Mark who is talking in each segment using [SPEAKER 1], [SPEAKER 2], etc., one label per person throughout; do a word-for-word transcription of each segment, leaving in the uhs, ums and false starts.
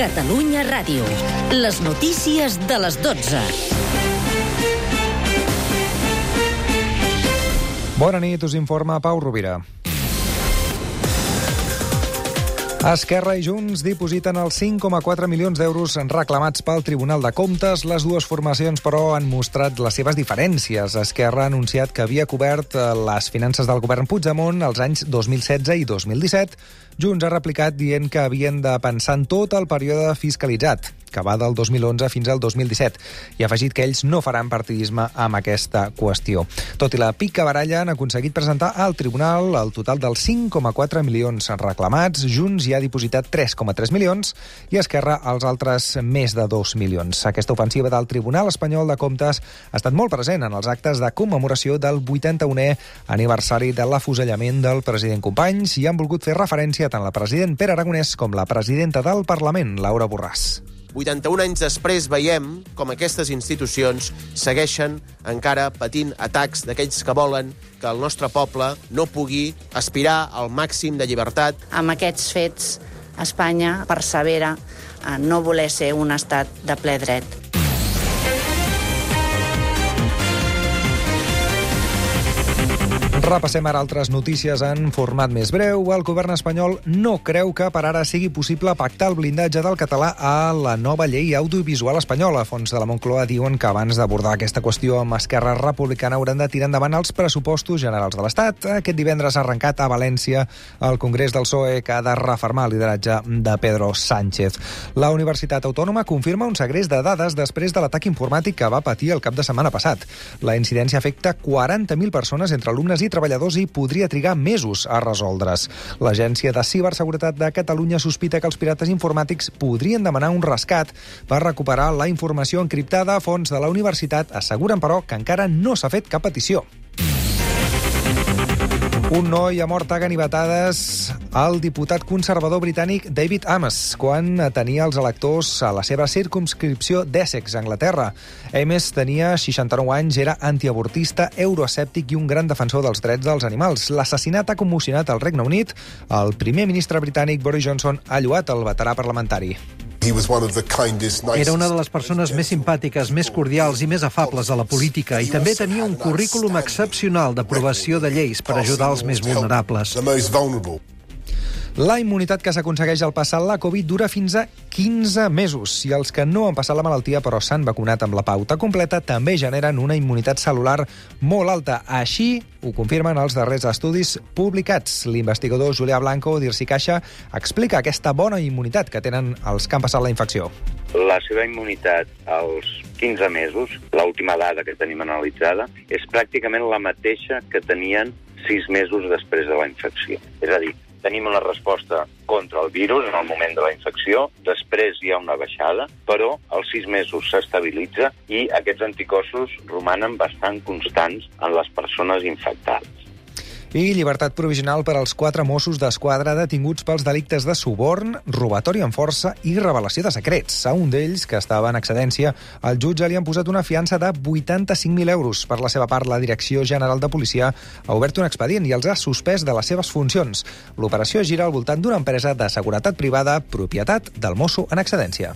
[SPEAKER 1] Catalunya Ràdio. Les notícies de les dotze.
[SPEAKER 2] Bona nit, us informa Pau Rovira. Esquerra i Junts dipositen els cinc coma quatre milions d'euros reclamats pel Tribunal de Comptes. Les dues formacions, però, han mostrat les seves diferències. Esquerra ha anunciat que havia cobert les finances del govern Puigdemont els anys dos mil setze i dos mil disset. Junts ha replicat dient que havien de pensar en tot el període fiscalitzat, que va del dos mil onze fins al dos mil disset, i ha afegit que ells no faran partidisme amb aquesta qüestió. Tot i la picabaralla, han aconseguit presentar al tribunal el total dels cinc coma quatre milions reclamats. Junts hi ha dipositat tres coma tres milions i Esquerra els altres més de dos milions. Aquesta ofensiva del Tribunal Espanyol de Comptes ha estat molt present en els actes de commemoració del vuitanta-unè aniversari de l'afusellament del president Companys, i han volgut fer referència tant la president Pere Aragonès com la presidenta del Parlament, Laura Borràs.
[SPEAKER 3] vuitanta-un anys després veiem com aquestes institucions segueixen encara patint atacs d'aquells que volen que el nostre poble no pugui aspirar al màxim de llibertat.
[SPEAKER 4] Amb aquests fets, Espanya persevera a no voler ser un estat de ple dret.
[SPEAKER 2] Repassem ara altres notícies en format més breu. El govern espanyol no creu que per ara sigui possible pactar el blindatge del català a la nova llei audiovisual espanyola. Fons de la Moncloa diuen que abans d'abordar aquesta qüestió amb Esquerra Republicana hauran de tirar endavant els pressupostos generals de l'Estat. Aquest divendres ha arrencat a València el Congrés del P S O E, que ha de refermar el lideratge de Pedro Sánchez. La Universitat Autònoma confirma un segrest de dades després de l'atac informàtic que va patir el cap de setmana passat. La incidència afecta quaranta mil persones entre alumnes i treballadors i podria trigar mesos a resoldre's. L'Agència de Ciberseguretat de Catalunya sospita que els pirates informàtics podrien demanar un rescat per recuperar la informació encriptada. Fonts de la universitat asseguren, però, que encara no s'ha fet cap petició. Un noi ha mort a ganivetades al diputat conservador britànic David Amess quan tenia els electors a la seva circumscripció d'Essex, Anglaterra. Amess tenia seixanta-nou anys, era antiavortista, euroescèptic i un gran defensor dels drets dels animals. L'assassinat ha commocionat el Regne Unit. El primer ministre britànic Boris Johnson ha lloat el veterà parlamentari.
[SPEAKER 5] Era una de les persones més simpàtiques, més cordials i més afables de la política, i també tenia un currículum excepcional d'aprovació de lleis per ajudar els més vulnerables.
[SPEAKER 2] La immunitat que s'aconsegueix al passar la Covid dura fins a quinze mesos. I els que no han passat la malaltia però s'han vacunat amb la pauta completa també generen una immunitat cel·lular molt alta. Així ho confirmen els darrers estudis publicats. L'investigador Julià Blanco d'Irsi-Caixa explica aquesta bona immunitat que tenen els que han passat la infecció.
[SPEAKER 6] La seva immunitat als quinze mesos, l'última dada que tenim analitzada, és pràcticament la mateixa que tenien sis mesos després de la infecció. És a dir, tenim una resposta contra el virus en el moment de la infecció, després hi ha una baixada, però als sis mesos s'estabilitza i aquests anticossos romanen bastant constants en les persones infectades.
[SPEAKER 2] I llibertat provisional per als quatre Mossos d'Esquadra detinguts pels delictes de suborn, robatori amb força i revelació de secrets. A un d'ells, que estava en excedència, el jutge li han posat una fiança de vuitanta-cinc mil euros. Per la seva part, la Direcció General de Policia ha obert un expedient i els ha suspès de les seves funcions. L'operació gira al voltant d'una empresa de seguretat privada, propietat del mosso en excedència.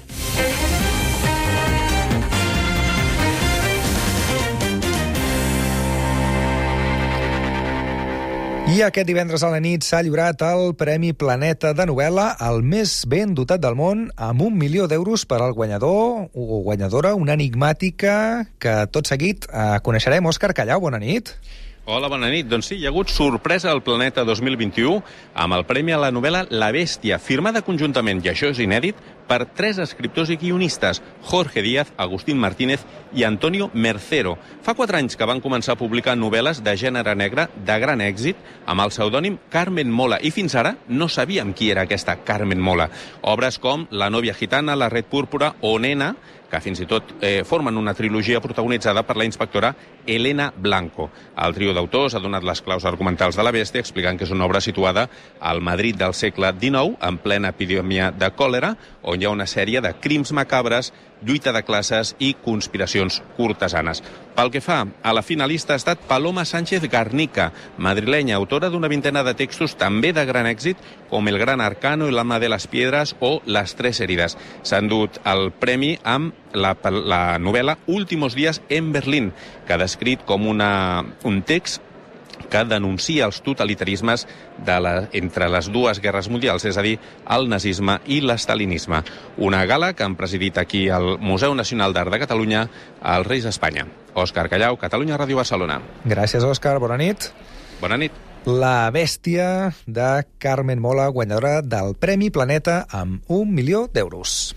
[SPEAKER 2] I aquest divendres a la nit s'ha lliurat el Premi Planeta de novel·la, el més ben dotat del món, amb un milió d'euros per al guanyador o guanyadora, una enigmàtica que tot seguit eh, coneixerem. Òscar Callau, bona nit.
[SPEAKER 7] Hola, bona nit. Doncs sí, hi ha hagut sorpresa al Planeta dos mil vint-i-u amb el Premi a la novel·la La Bèstia, firmada conjuntament, i això és inèdit, per tres escriptors i guionistes, Jorge Díaz, Agustín Martínez i Antonio Mercero. Fa quatre anys que van començar a publicar novel·les de gènere negre de gran èxit amb el pseudònim Carmen Mola, i fins ara no sabíem qui era aquesta Carmen Mola. Obres com La novia gitana, La red púrpura o Nena, que fins i tot eh, formen una trilogia protagonitzada per la inspectora Elena Blanco. El trio d'autors ha donat les claus argumentals de La Bèstia, explicant que és una obra situada al Madrid del segle dinou, en plena epidèmia de còlera, o on hi ha una sèrie de crims macabres, lluita de classes i conspiracions cortesanes. Pel que fa a la finalista ha estat Paloma Sánchez Garnica, madrilenya, autora d'una vintena de textos també de gran èxit, com El gran arcano, El alma de las piedras o Las tres heridas. S'ha endut el premi amb la, la novel·la Últimos días en Berlín, que ha descrit com una, un text que denuncia els totalitarismes de la, entre les dues guerres mundials, és a dir, el nazisme i l'estalinisme. Una gala que han presidit aquí al Museu Nacional d'Art de Catalunya els Reis d'Espanya. Òscar Callau, Catalunya Ràdio Barcelona.
[SPEAKER 2] Gràcies, Òscar. Bona nit.
[SPEAKER 7] Bona nit.
[SPEAKER 2] La bèstia de Carmen Mola, guanyadora del Premi Planeta amb un milió d'euros.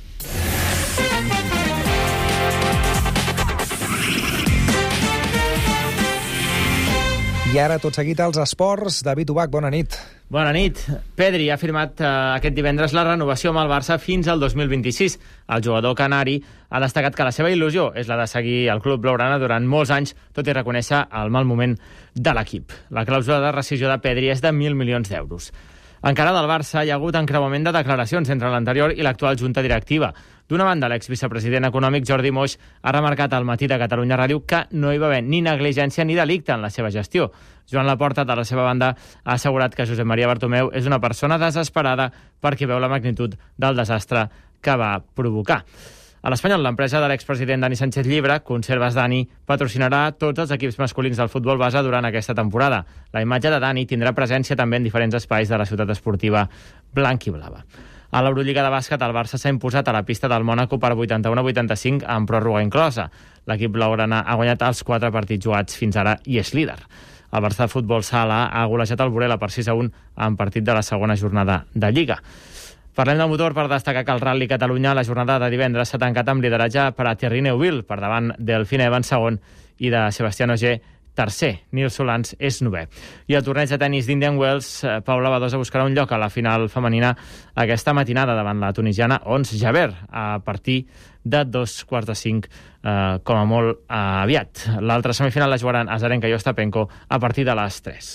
[SPEAKER 2] I ara, tot seguit, als esports. David Ubach, bona nit.
[SPEAKER 8] Bona nit. Pedri ha firmat eh, aquest divendres la renovació amb el Barça fins al dos mil vint-i-sis. El jugador canari ha destacat que la seva il·lusió és la de seguir el club blaugrana durant molts anys, tot i reconèixer el mal moment de l'equip. La clàusula de rescissió de Pedri és de mil milions d'euros. Encara del Barça hi ha hagut encreuament de declaracions entre l'anterior i l'actual junta directiva. D'una banda, l'exvicepresident econòmic Jordi Moix ha remarcat al matí de Catalunya Ràdio que no hi va haver ni negligència ni delicte en la seva gestió. Joan Laporta, de la seva banda, ha assegurat que Josep Maria Bartomeu és una persona desesperada perquè veu la magnitud del desastre que va provocar. A l'Espanyol, l'empresa de l'expresident Dani Sánchez Llibre, Conserves Dani, patrocinarà tots els equips masculins del futbol base durant aquesta temporada. La imatge de Dani tindrà presència també en diferents espais de la ciutat esportiva blanc-i-blava. A l'Eurolliga de bàsquet, el Barça s'ha imposat a la pista del Mònaco per vuitanta-u a vuitanta-cinc amb pròrroga inclosa. L'equip blaugrana ha guanyat els quatre partits jugats fins ara i és líder. El Barça de futbol sala ha golejat el Burela per sis a un en partit de la segona jornada de Lliga. Parlem del motor per destacar que el Rally Catalunya la jornada de divendres s'ha tancat amb lideratge per a Thierry Neuville, per davant Delfine Evans segon i de Sebastián Ogier tercer. Nils Solans és novè. I el torneig de tennis d'Indian Wells, Paula Badosa buscarà un lloc a la final femenina aquesta matinada davant la tunisiana Ons Jabeur a partir de dos quarts de cinc, eh, com a molt eh, aviat. L'altra semifinal la jugaran Azarenka i Ostapenko a partir de les tres.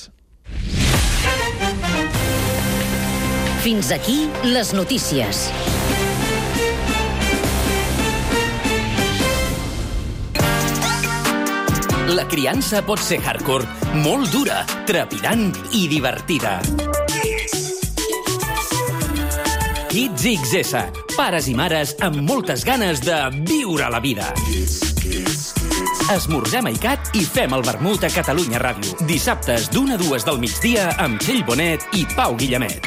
[SPEAKER 1] Fins aquí les notícies. La criança pot ser hardcore, molt dura, trepidant i divertida. Kids X S, pares i mares amb moltes ganes de viure la vida. Esmorzem a ICAT i fem el vermut a Catalunya Ràdio. Dissabtes d'una a dues del migdia amb Txell Bonet i Pau Guillemet.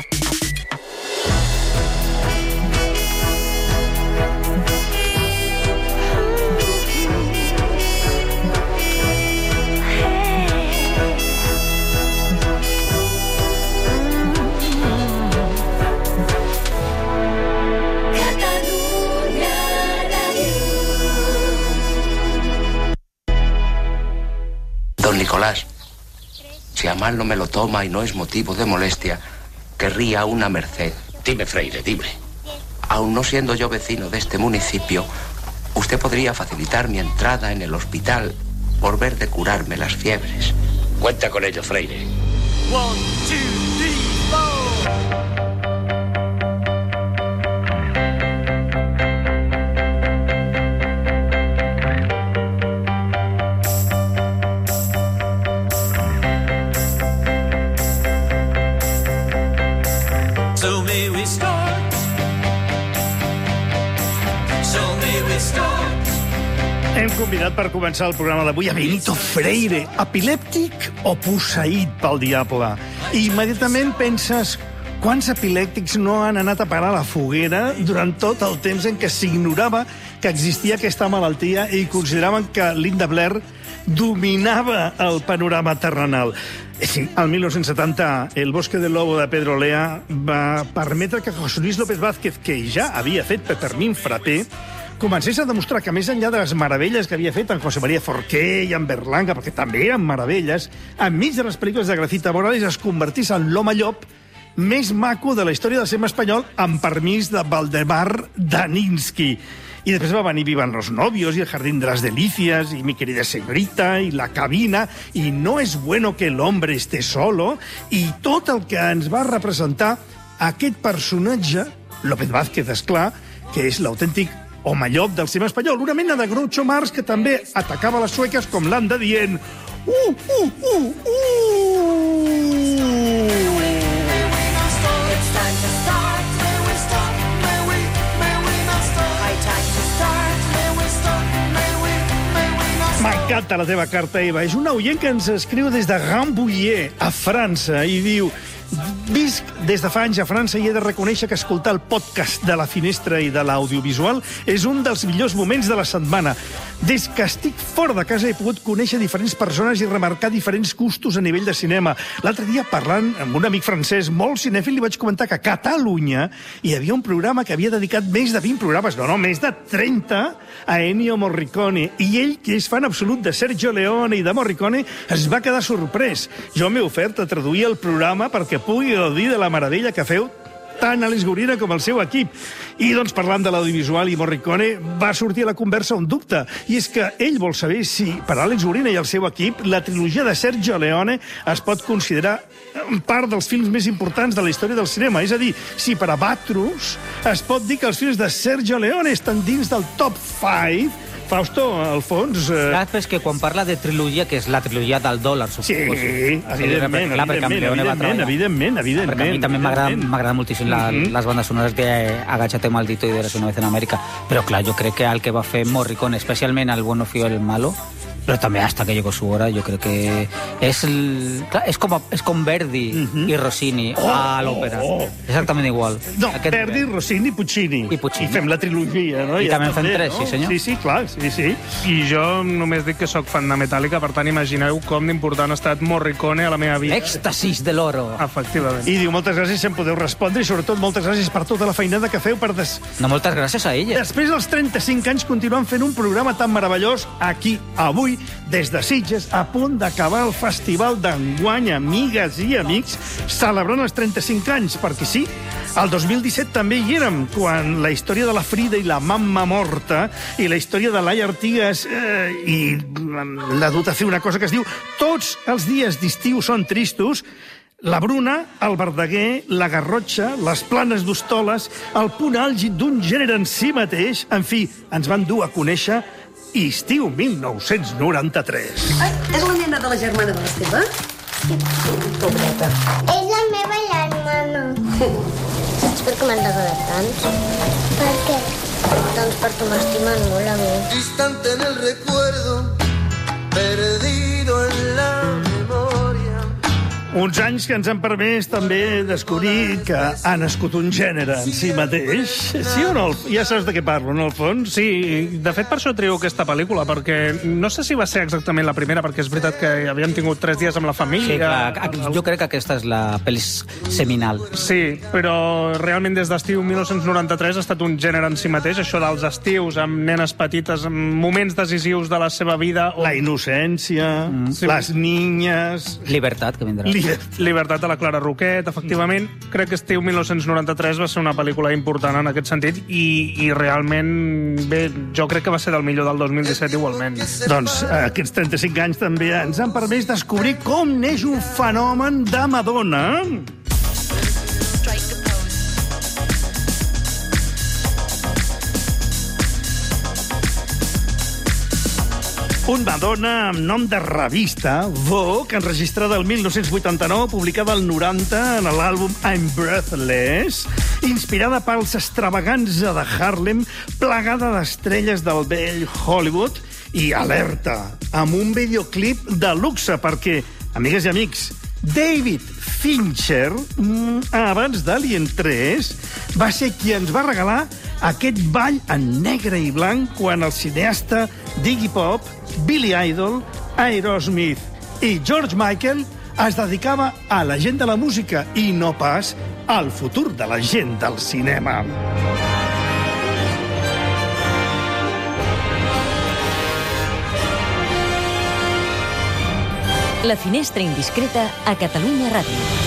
[SPEAKER 9] Don Nicolás, si a mal no me lo toma y no es motivo de molestia, querría una merced.
[SPEAKER 10] Dime, Freire, dime.
[SPEAKER 9] Aun no siendo yo vecino de este municipio, usted podría facilitar mi entrada en el hospital por ver de curarme las fiebres.
[SPEAKER 10] Cuenta con ello, Freire. One, two, three, four.
[SPEAKER 11] Hem convidat per començar el programa d'avui a Benito Freire, epilèptic o posseït pel diable. I immediatament penses quants epilèptics no han anat a parar a la foguera durant tot el temps en què s'ignorava que existia aquesta malaltia i consideraven que Linda Blair dominava el panorama terrenal. Sí, el mil nou-cents setanta, El bosque del lobo de Pedro Lea va permetre que José Luis López Vázquez, que ja havia fet Peppermint Frappé, comencés a demostrar que més enllà de les meravelles que havia fet en José María Forqué i en Berlanga, perquè també eren meravelles, enmig de les pel·lícules de Gracita Morales es convertís en l'home llop més maco de la història del cinema espanyol amb permís de Valdemar Daninsky. I després va venir Vivan los novios i El jardín de las delicias i Mi querida señorita i La cabina i No es bueno que el hombre esté solo i tot el que ens va representar aquest personatge, López Vázquez, esclar, que és l'autèntic home llop del cinema espanyol, una mena de Groucho Marx que també atacava les sueques com l'Anda dient Uh, uh, uh, uh! M'encanta la teva carta, Eva. És una oient que ens escriu des de Rambouillet, a França, i diu: visc des de fa anys a França i he de reconèixer que escoltar el podcast de La Finestra i de l'audiovisual és un dels millors moments de la setmana. Des que estic fora de casa he pogut conèixer diferents persones i remarcar diferents gustos a nivell de cinema. L'altre dia, parlant amb un amic francès molt cinèfil, li vaig comentar que a Catalunya hi havia un programa que havia dedicat més de vint programes, no, no, més de trenta, a Ennio Morricone. I ell, que és fan absolut de Sergio Leone i de Morricone, es va quedar sorprès. Jo m'he ofert a traduir el programa perquè pugui gaudir de la meravella que feu tant Àlex Gorina com el seu equip. I, doncs, parlant de l'audiovisual i Morricone, va sortir a la conversa un dubte, i és que ell vol saber si, per Àlex Gorina i el seu equip, la trilogia de Sergio Leone es pot considerar part dels films més importants de la història del cinema. És a dir, si per a Batrus es pot dir que els films de Sergio Leone estan dins del top cinc. Fausto, Alfons... Eh...
[SPEAKER 12] Clar, és que quan parla de trilogia, que és la trilogia del dòlar, suposo.
[SPEAKER 11] Sí, evidentment,
[SPEAKER 12] clar,
[SPEAKER 11] evidentment, evidentment, evidentment, evidentment.
[SPEAKER 12] Perquè a mi també m'agrada moltíssim la, mm-hmm. les bandes sonores de Agáchate Maldito i de Érase una vez en Amèrica. Però clar, jo crec que el que va fer Morricone, especialment el Bueno, Fío el Malo, però també hasta que llegó su hora, jo crec que és, el, clar, és, com, és com Verdi mm-hmm. i Rossini oh, a l'òpera. Oh, oh. Exactament igual.
[SPEAKER 11] No, Aquest... Verdi, Rossini i Puccini.
[SPEAKER 12] I Puccini.
[SPEAKER 11] I fem la trilogia, no?
[SPEAKER 12] I
[SPEAKER 11] ja
[SPEAKER 12] també fem
[SPEAKER 11] bé,
[SPEAKER 12] tres,
[SPEAKER 11] no?
[SPEAKER 12] sí senyor.
[SPEAKER 11] Sí, sí, clar, sí, sí.
[SPEAKER 13] I jo només dic que sóc fan de Metallica, per tant imagineu com d'important ha estat Morricone a la meva vida.
[SPEAKER 12] Èxtasis de l'oro.
[SPEAKER 13] Efectivament.
[SPEAKER 11] I diu, moltes gràcies si em podeu respondre i sobretot moltes gràcies per tota la feinada que feu per... Des...
[SPEAKER 12] No, moltes gràcies a ella.
[SPEAKER 11] Després dels trenta-cinc anys continuem fent un programa tan meravellós aquí, avui, des de Sitges, a punt d'acabar el festival d'enguany, amigues i amics, celebrant els trenta-cinc anys, perquè sí, el dos mil disset també hi érem, quan la història de la Frida i la mamma morta i la història de Laia Artigas eh, i l'ha dut a fer una cosa que es diu Tots els dies d'estiu són tristos, la Bruna, el Verdaguer, la Garrotxa, les Planes d'Hostoles, el punt àlgid d'un gènere en si mateix, en fi, ens van dur a conèixer Estiu mil nou-cents noranta-tres.
[SPEAKER 14] Ai, és la nena de la germana de l'Esteve? Sí. Pobreta.
[SPEAKER 15] És la meva germana. Saps per què m'han regalat tants? Per què? Doncs perquè m'estimen molt a mi.
[SPEAKER 16] Distante en el recuerdo, perdido en la memoria.
[SPEAKER 11] Uns anys que ens han permès també descobrir que ha nascut un gènere en si mateix. Sí o no? Ja saps de què parlo, no, Alfons?
[SPEAKER 13] Sí, de fet per això trio aquesta pel·lícula, perquè no sé si va ser exactament la primera, perquè és veritat que havíem tingut tres dies amb la família.
[SPEAKER 12] Sí, clar, jo crec que aquesta és la pel·li seminal.
[SPEAKER 13] Sí, però realment des d'estiu mil nou-cents noranta-tres ha estat un gènere en si mateix, això dels estius amb nenes petites, amb moments decisius de la seva vida.
[SPEAKER 11] La innocència, mm. sí. les niñas...
[SPEAKER 12] Libertat, que vindrà.
[SPEAKER 11] Li
[SPEAKER 13] Libertat a la Clara Roquet, efectivament. Crec que Estiu mil nou-cents noranta-tres va ser una pel·lícula important en aquest sentit i, i realment, bé, jo crec que va ser del millor del dos mil disset igualment.
[SPEAKER 11] Doncs aquests trenta-cinc anys també ens han permès descobrir com neix un fenomen de Madonna. Un Madonna amb nom de revista, Vogue, enregistrada el mil nou-cents vuitanta-nou, publicada al noranta en l'àlbum I'm Breathless, inspirada pels extravaganza de Harlem, plagada d'estrelles del vell Hollywood i alerta, amb un videoclip de luxe, perquè, amigues i amics, David Fincher, abans d'Alien tres, va ser qui ens va regalar aquest ball en negre i blanc quan el cineasta d'Iggy Pop, Billy Idol, Aerosmith i George Michael es dedicava a la gent de la música i no pas al futur de la gent del cinema.
[SPEAKER 17] La finestra indiscreta a Catalunya Ràdio.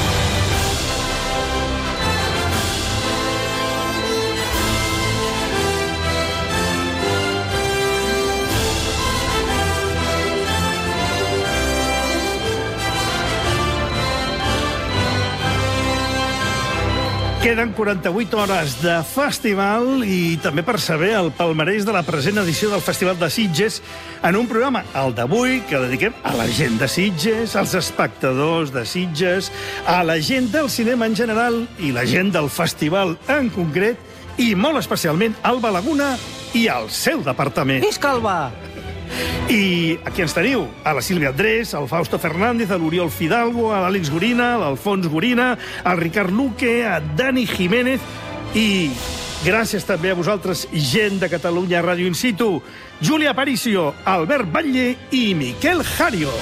[SPEAKER 11] Queden quaranta-vuit hores de festival i també per saber el palmarès de la present edició del Festival de Sitges en un programa, el d'avui, que dediquem a la gent de Sitges, als espectadors de Sitges, a la gent del cinema en general i la gent del festival en concret, i molt especialment Alba Laguna i al seu departament.
[SPEAKER 12] Visca Alba!
[SPEAKER 11] I aquí ens teniu a la Sílvia Andrés, al Fausto Fernández, a l'Oriol Fidalgo, a l'Àlex Gorina, a l'Alfons Gorina, al Ricard Luque, a Dani Jiménez i gràcies també a vosaltres, gent de Catalunya Ràdio In Situ, Júlia Aparicio, Albert Batlle i Miquel Jario.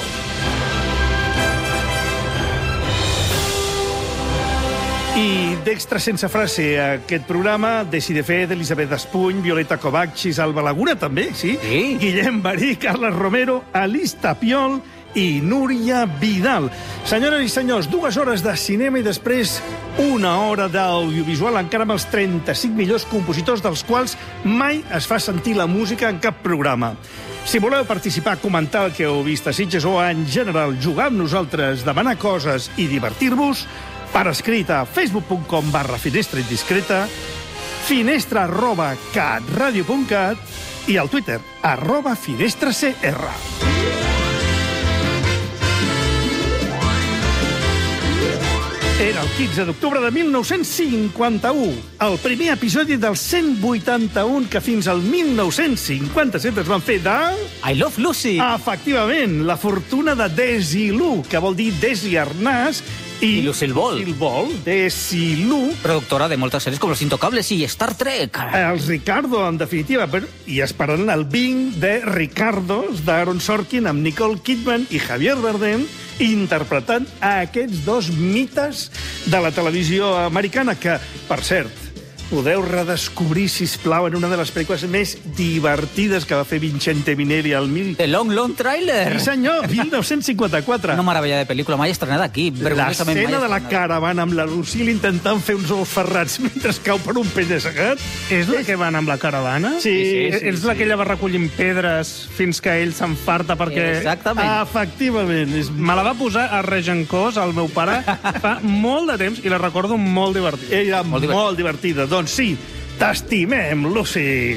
[SPEAKER 11] I d'extra sense frase aquest programa, Desi de Fet, Elisabet Espuny, Violeta Kovacs, Alba Laguna també, sí?
[SPEAKER 12] Sí.
[SPEAKER 11] Guillem Barí, Carles Romero, Alice Tapiol i Núria Vidal. Senyores i senyors, dues hores de cinema i després una hora d'audiovisual, encara amb els trenta-cinc millors compositors dels quals mai es fa sentir la música en cap programa. Si voleu participar, comentar el que heu vist a Sitges o en general jugar amb nosaltres, demanar coses i divertir-vos, per escrit a facebook punt com barra finestra indiscreta, finestra arroba catradio punt cat i al Twitter arroba finestracr. Era el quinze d'octubre de mil nou-cents cinquanta-u, el primer episodi del cent vuitanta-un que fins al mil nou-cents cinquanta-set es van fer de...
[SPEAKER 12] I Love Lucy!
[SPEAKER 11] Efectivament, la fortuna de Desilu, que vol dir Desi Arnàs, i,
[SPEAKER 12] I Lucille Ball.
[SPEAKER 11] Lucille Ball, Desilu.
[SPEAKER 12] Productora de moltes sèries com Los Intocables i Star Trek.
[SPEAKER 11] Els Ricardo, en definitiva, però, i esperant el Bing de Ricardos d'Aaron Sorkin amb Nicole Kidman i Javier Bardem interpretant aquests dos mites de la televisió americana que, per cert, podeu redescobrir, sisplau, en una de les pel·lícules més divertides que va fer Vincente Minelli al mil...
[SPEAKER 12] The Long Long Trailer!
[SPEAKER 11] Sí, senyor, mil nou-cents cinquanta-quatre.
[SPEAKER 12] Una meravella de pel·lícula, mai estrenada aquí.
[SPEAKER 11] L'escena de la caravana amb la Lucille intentant fer uns ous ferrats mentre cau per un penya-segat.
[SPEAKER 13] És la que van amb la caravana?
[SPEAKER 11] Sí. sí, sí
[SPEAKER 13] és la que ella va recollint pedres fins que ell s'enfarta perquè...
[SPEAKER 12] Exactament.
[SPEAKER 11] Efectivament. És...
[SPEAKER 13] Me la va posar a Regencós, el meu pare, fa molt de temps i la recordo molt divertida.
[SPEAKER 11] Era molt, divertida. molt divertida. Doncs sí, t'estimem, Lucy.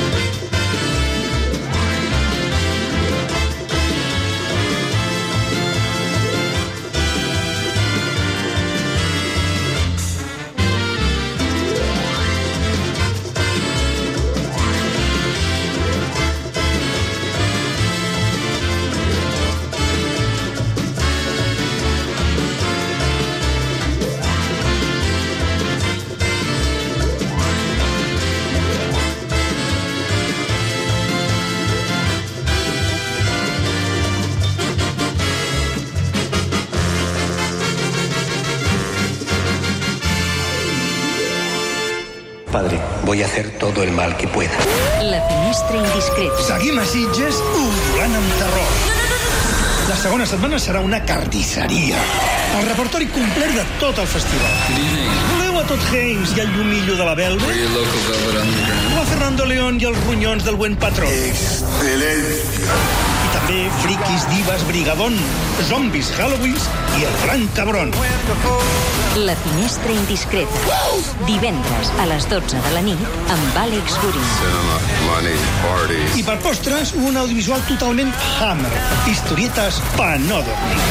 [SPEAKER 9] Padre, voy a hacer todo el mal que pueda.
[SPEAKER 17] La finestra indiscreta.
[SPEAKER 11] Seguim a Sitges udolant amb terror. La segona setmana serà una carnisseria. El repertori complet de tot el festival. Voleu a Todd Haynes i el llumillo de la Velvet? O a Fernando León i els ronyons del buen patró? Excel·lència. I també friquis, divas, brigadón, zombis, Halloweens i el gran cabron.
[SPEAKER 17] La finestra indiscreta. Divendres a les dotze de la nit amb Àlex Gorina.
[SPEAKER 11] I per postres, un audiovisual totalment Hammer. Historietes pa no dormir.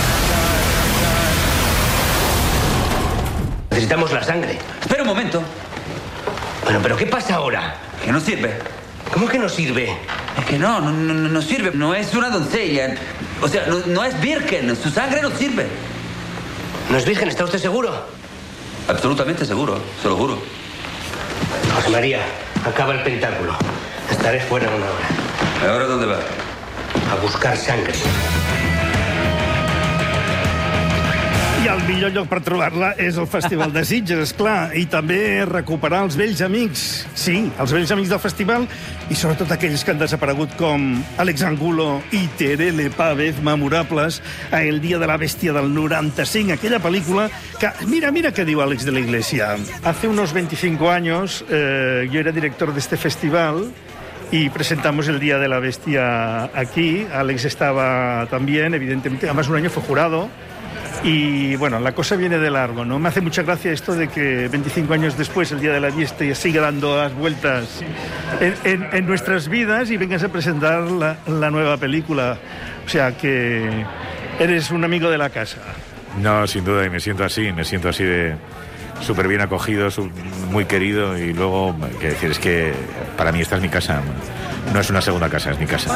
[SPEAKER 10] Necesitamos la sangre.
[SPEAKER 9] Espera un momento.
[SPEAKER 10] Bueno, pero ¿qué pasa ahora?
[SPEAKER 9] Que no sirve.
[SPEAKER 10] ¿Cómo que no sirve?
[SPEAKER 9] Es que no, no, no, no sirve. No es una doncella. O sea, no, no es virgen. Su sangre no sirve.
[SPEAKER 10] ¿No es virgen? ¿Está usted seguro?
[SPEAKER 9] Absolutamente seguro, se lo juro.
[SPEAKER 10] José María, acaba el pentáculo. Estaré fuera en una hora.
[SPEAKER 9] ¿Ahora dónde va?
[SPEAKER 10] A buscar sangre.
[SPEAKER 11] I el millor lloc per trobar-la és el Festival de Sitges, esclar, i també recuperar els vells amics. Sí, els vells amics del festival, i sobretot aquells que han desaparegut com Alex Angulo i Terele Pávez, memorables a El dia de la bèstia del noranta-cinc, aquella pel·lícula que... Mira, mira què diu Àlex de la Iglesia. Hace unos veinticinco años eh, yo era director de este festival y presentamos El día de la bestia aquí. Alex estaba también, evidentemente, además un año fue jurado. Y bueno, la cosa viene de largo, ¿no? Me hace mucha gracia esto de que veinticinco años después, el Día de la Bestia, siga dando las vueltas en, en, en nuestras vidas y vengas a presentar la, la nueva película. O sea que eres un amigo de la casa.
[SPEAKER 18] No, sin duda, y me siento así, me siento así de súper bien acogido, muy querido, y luego, que decir, es que para mí esta es mi casa, no es una segunda casa, es mi casa.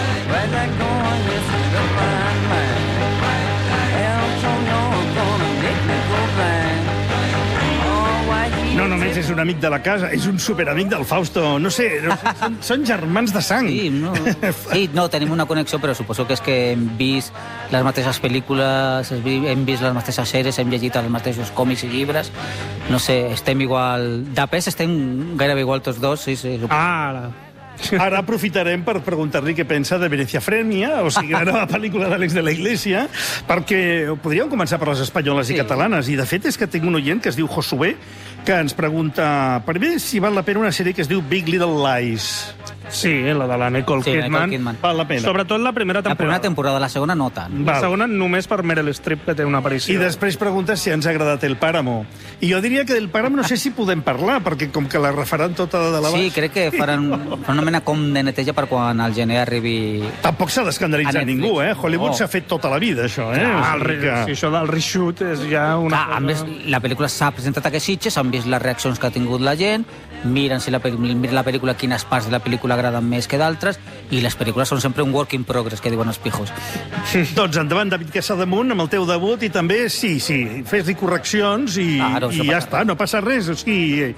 [SPEAKER 11] No només és un amic de la casa, és un superamic del Fausto. No sé, no sé són, són germans de sang.
[SPEAKER 12] Sí, no, sí, no, tenim una connexió, però suposo que és que hem vist les mateixes pel·lícules, hem vist les mateixes sèries, hem llegit els mateixos còmics i llibres. No sé, estem igual... De pes estem gairebé igual tots dos, sí, sí.
[SPEAKER 11] Ah, ara aprofitarem per preguntar-li què pensa de Venecia Frenia, o sigui, la nova pel·lícula d'Àlex de la Iglesia, perquè podríem començar per les espanyoles i catalanes, i de fet és que tinc un oient que es diu Josué, que ens pregunta, primer, si val la pena una sèrie que es diu Big Little Lies.
[SPEAKER 13] Sí, la de la Nicole
[SPEAKER 12] sí,
[SPEAKER 13] Kidman.
[SPEAKER 12] Kidman.
[SPEAKER 11] Val la pena.
[SPEAKER 13] Sobretot la primera temporada.
[SPEAKER 12] La primera temporada, la segona no tant.
[SPEAKER 13] La segona només per Meryl Streep, que té una aparició.
[SPEAKER 11] I després preguntes si ens ha agradat El Páramo. I jo diria que del Páramo no sé si podem parlar, perquè com que la refaran tota de la baix...
[SPEAKER 12] Sí, crec que faran, faran una mena com de neteja per quan el gener arribi...
[SPEAKER 11] Tampoc s'ha d'escandalitzar ningú, eh? Hollywood
[SPEAKER 12] Oh.
[SPEAKER 11] s'ha fet tota la vida, això, eh?
[SPEAKER 13] Ah,
[SPEAKER 11] O
[SPEAKER 13] el,
[SPEAKER 11] sigui que...
[SPEAKER 13] sí, això del reshoot és ja una...
[SPEAKER 12] Clar, a més, la pel·lícula s'ha presentat a aquests Sitges, han vist les reaccions que ha tingut la gent, miren si la, miren la pel·lícula, quines parts de la pel·lícula agraden més que d'altres, i les pel·lícules són sempre un work in progress, que diuen els pijos.
[SPEAKER 11] Doncs endavant, David Casademunt, amb el teu debut, i també, sí, sí, fes-li correccions i,
[SPEAKER 12] Claro,
[SPEAKER 11] i ja està, no passa res. O sigui,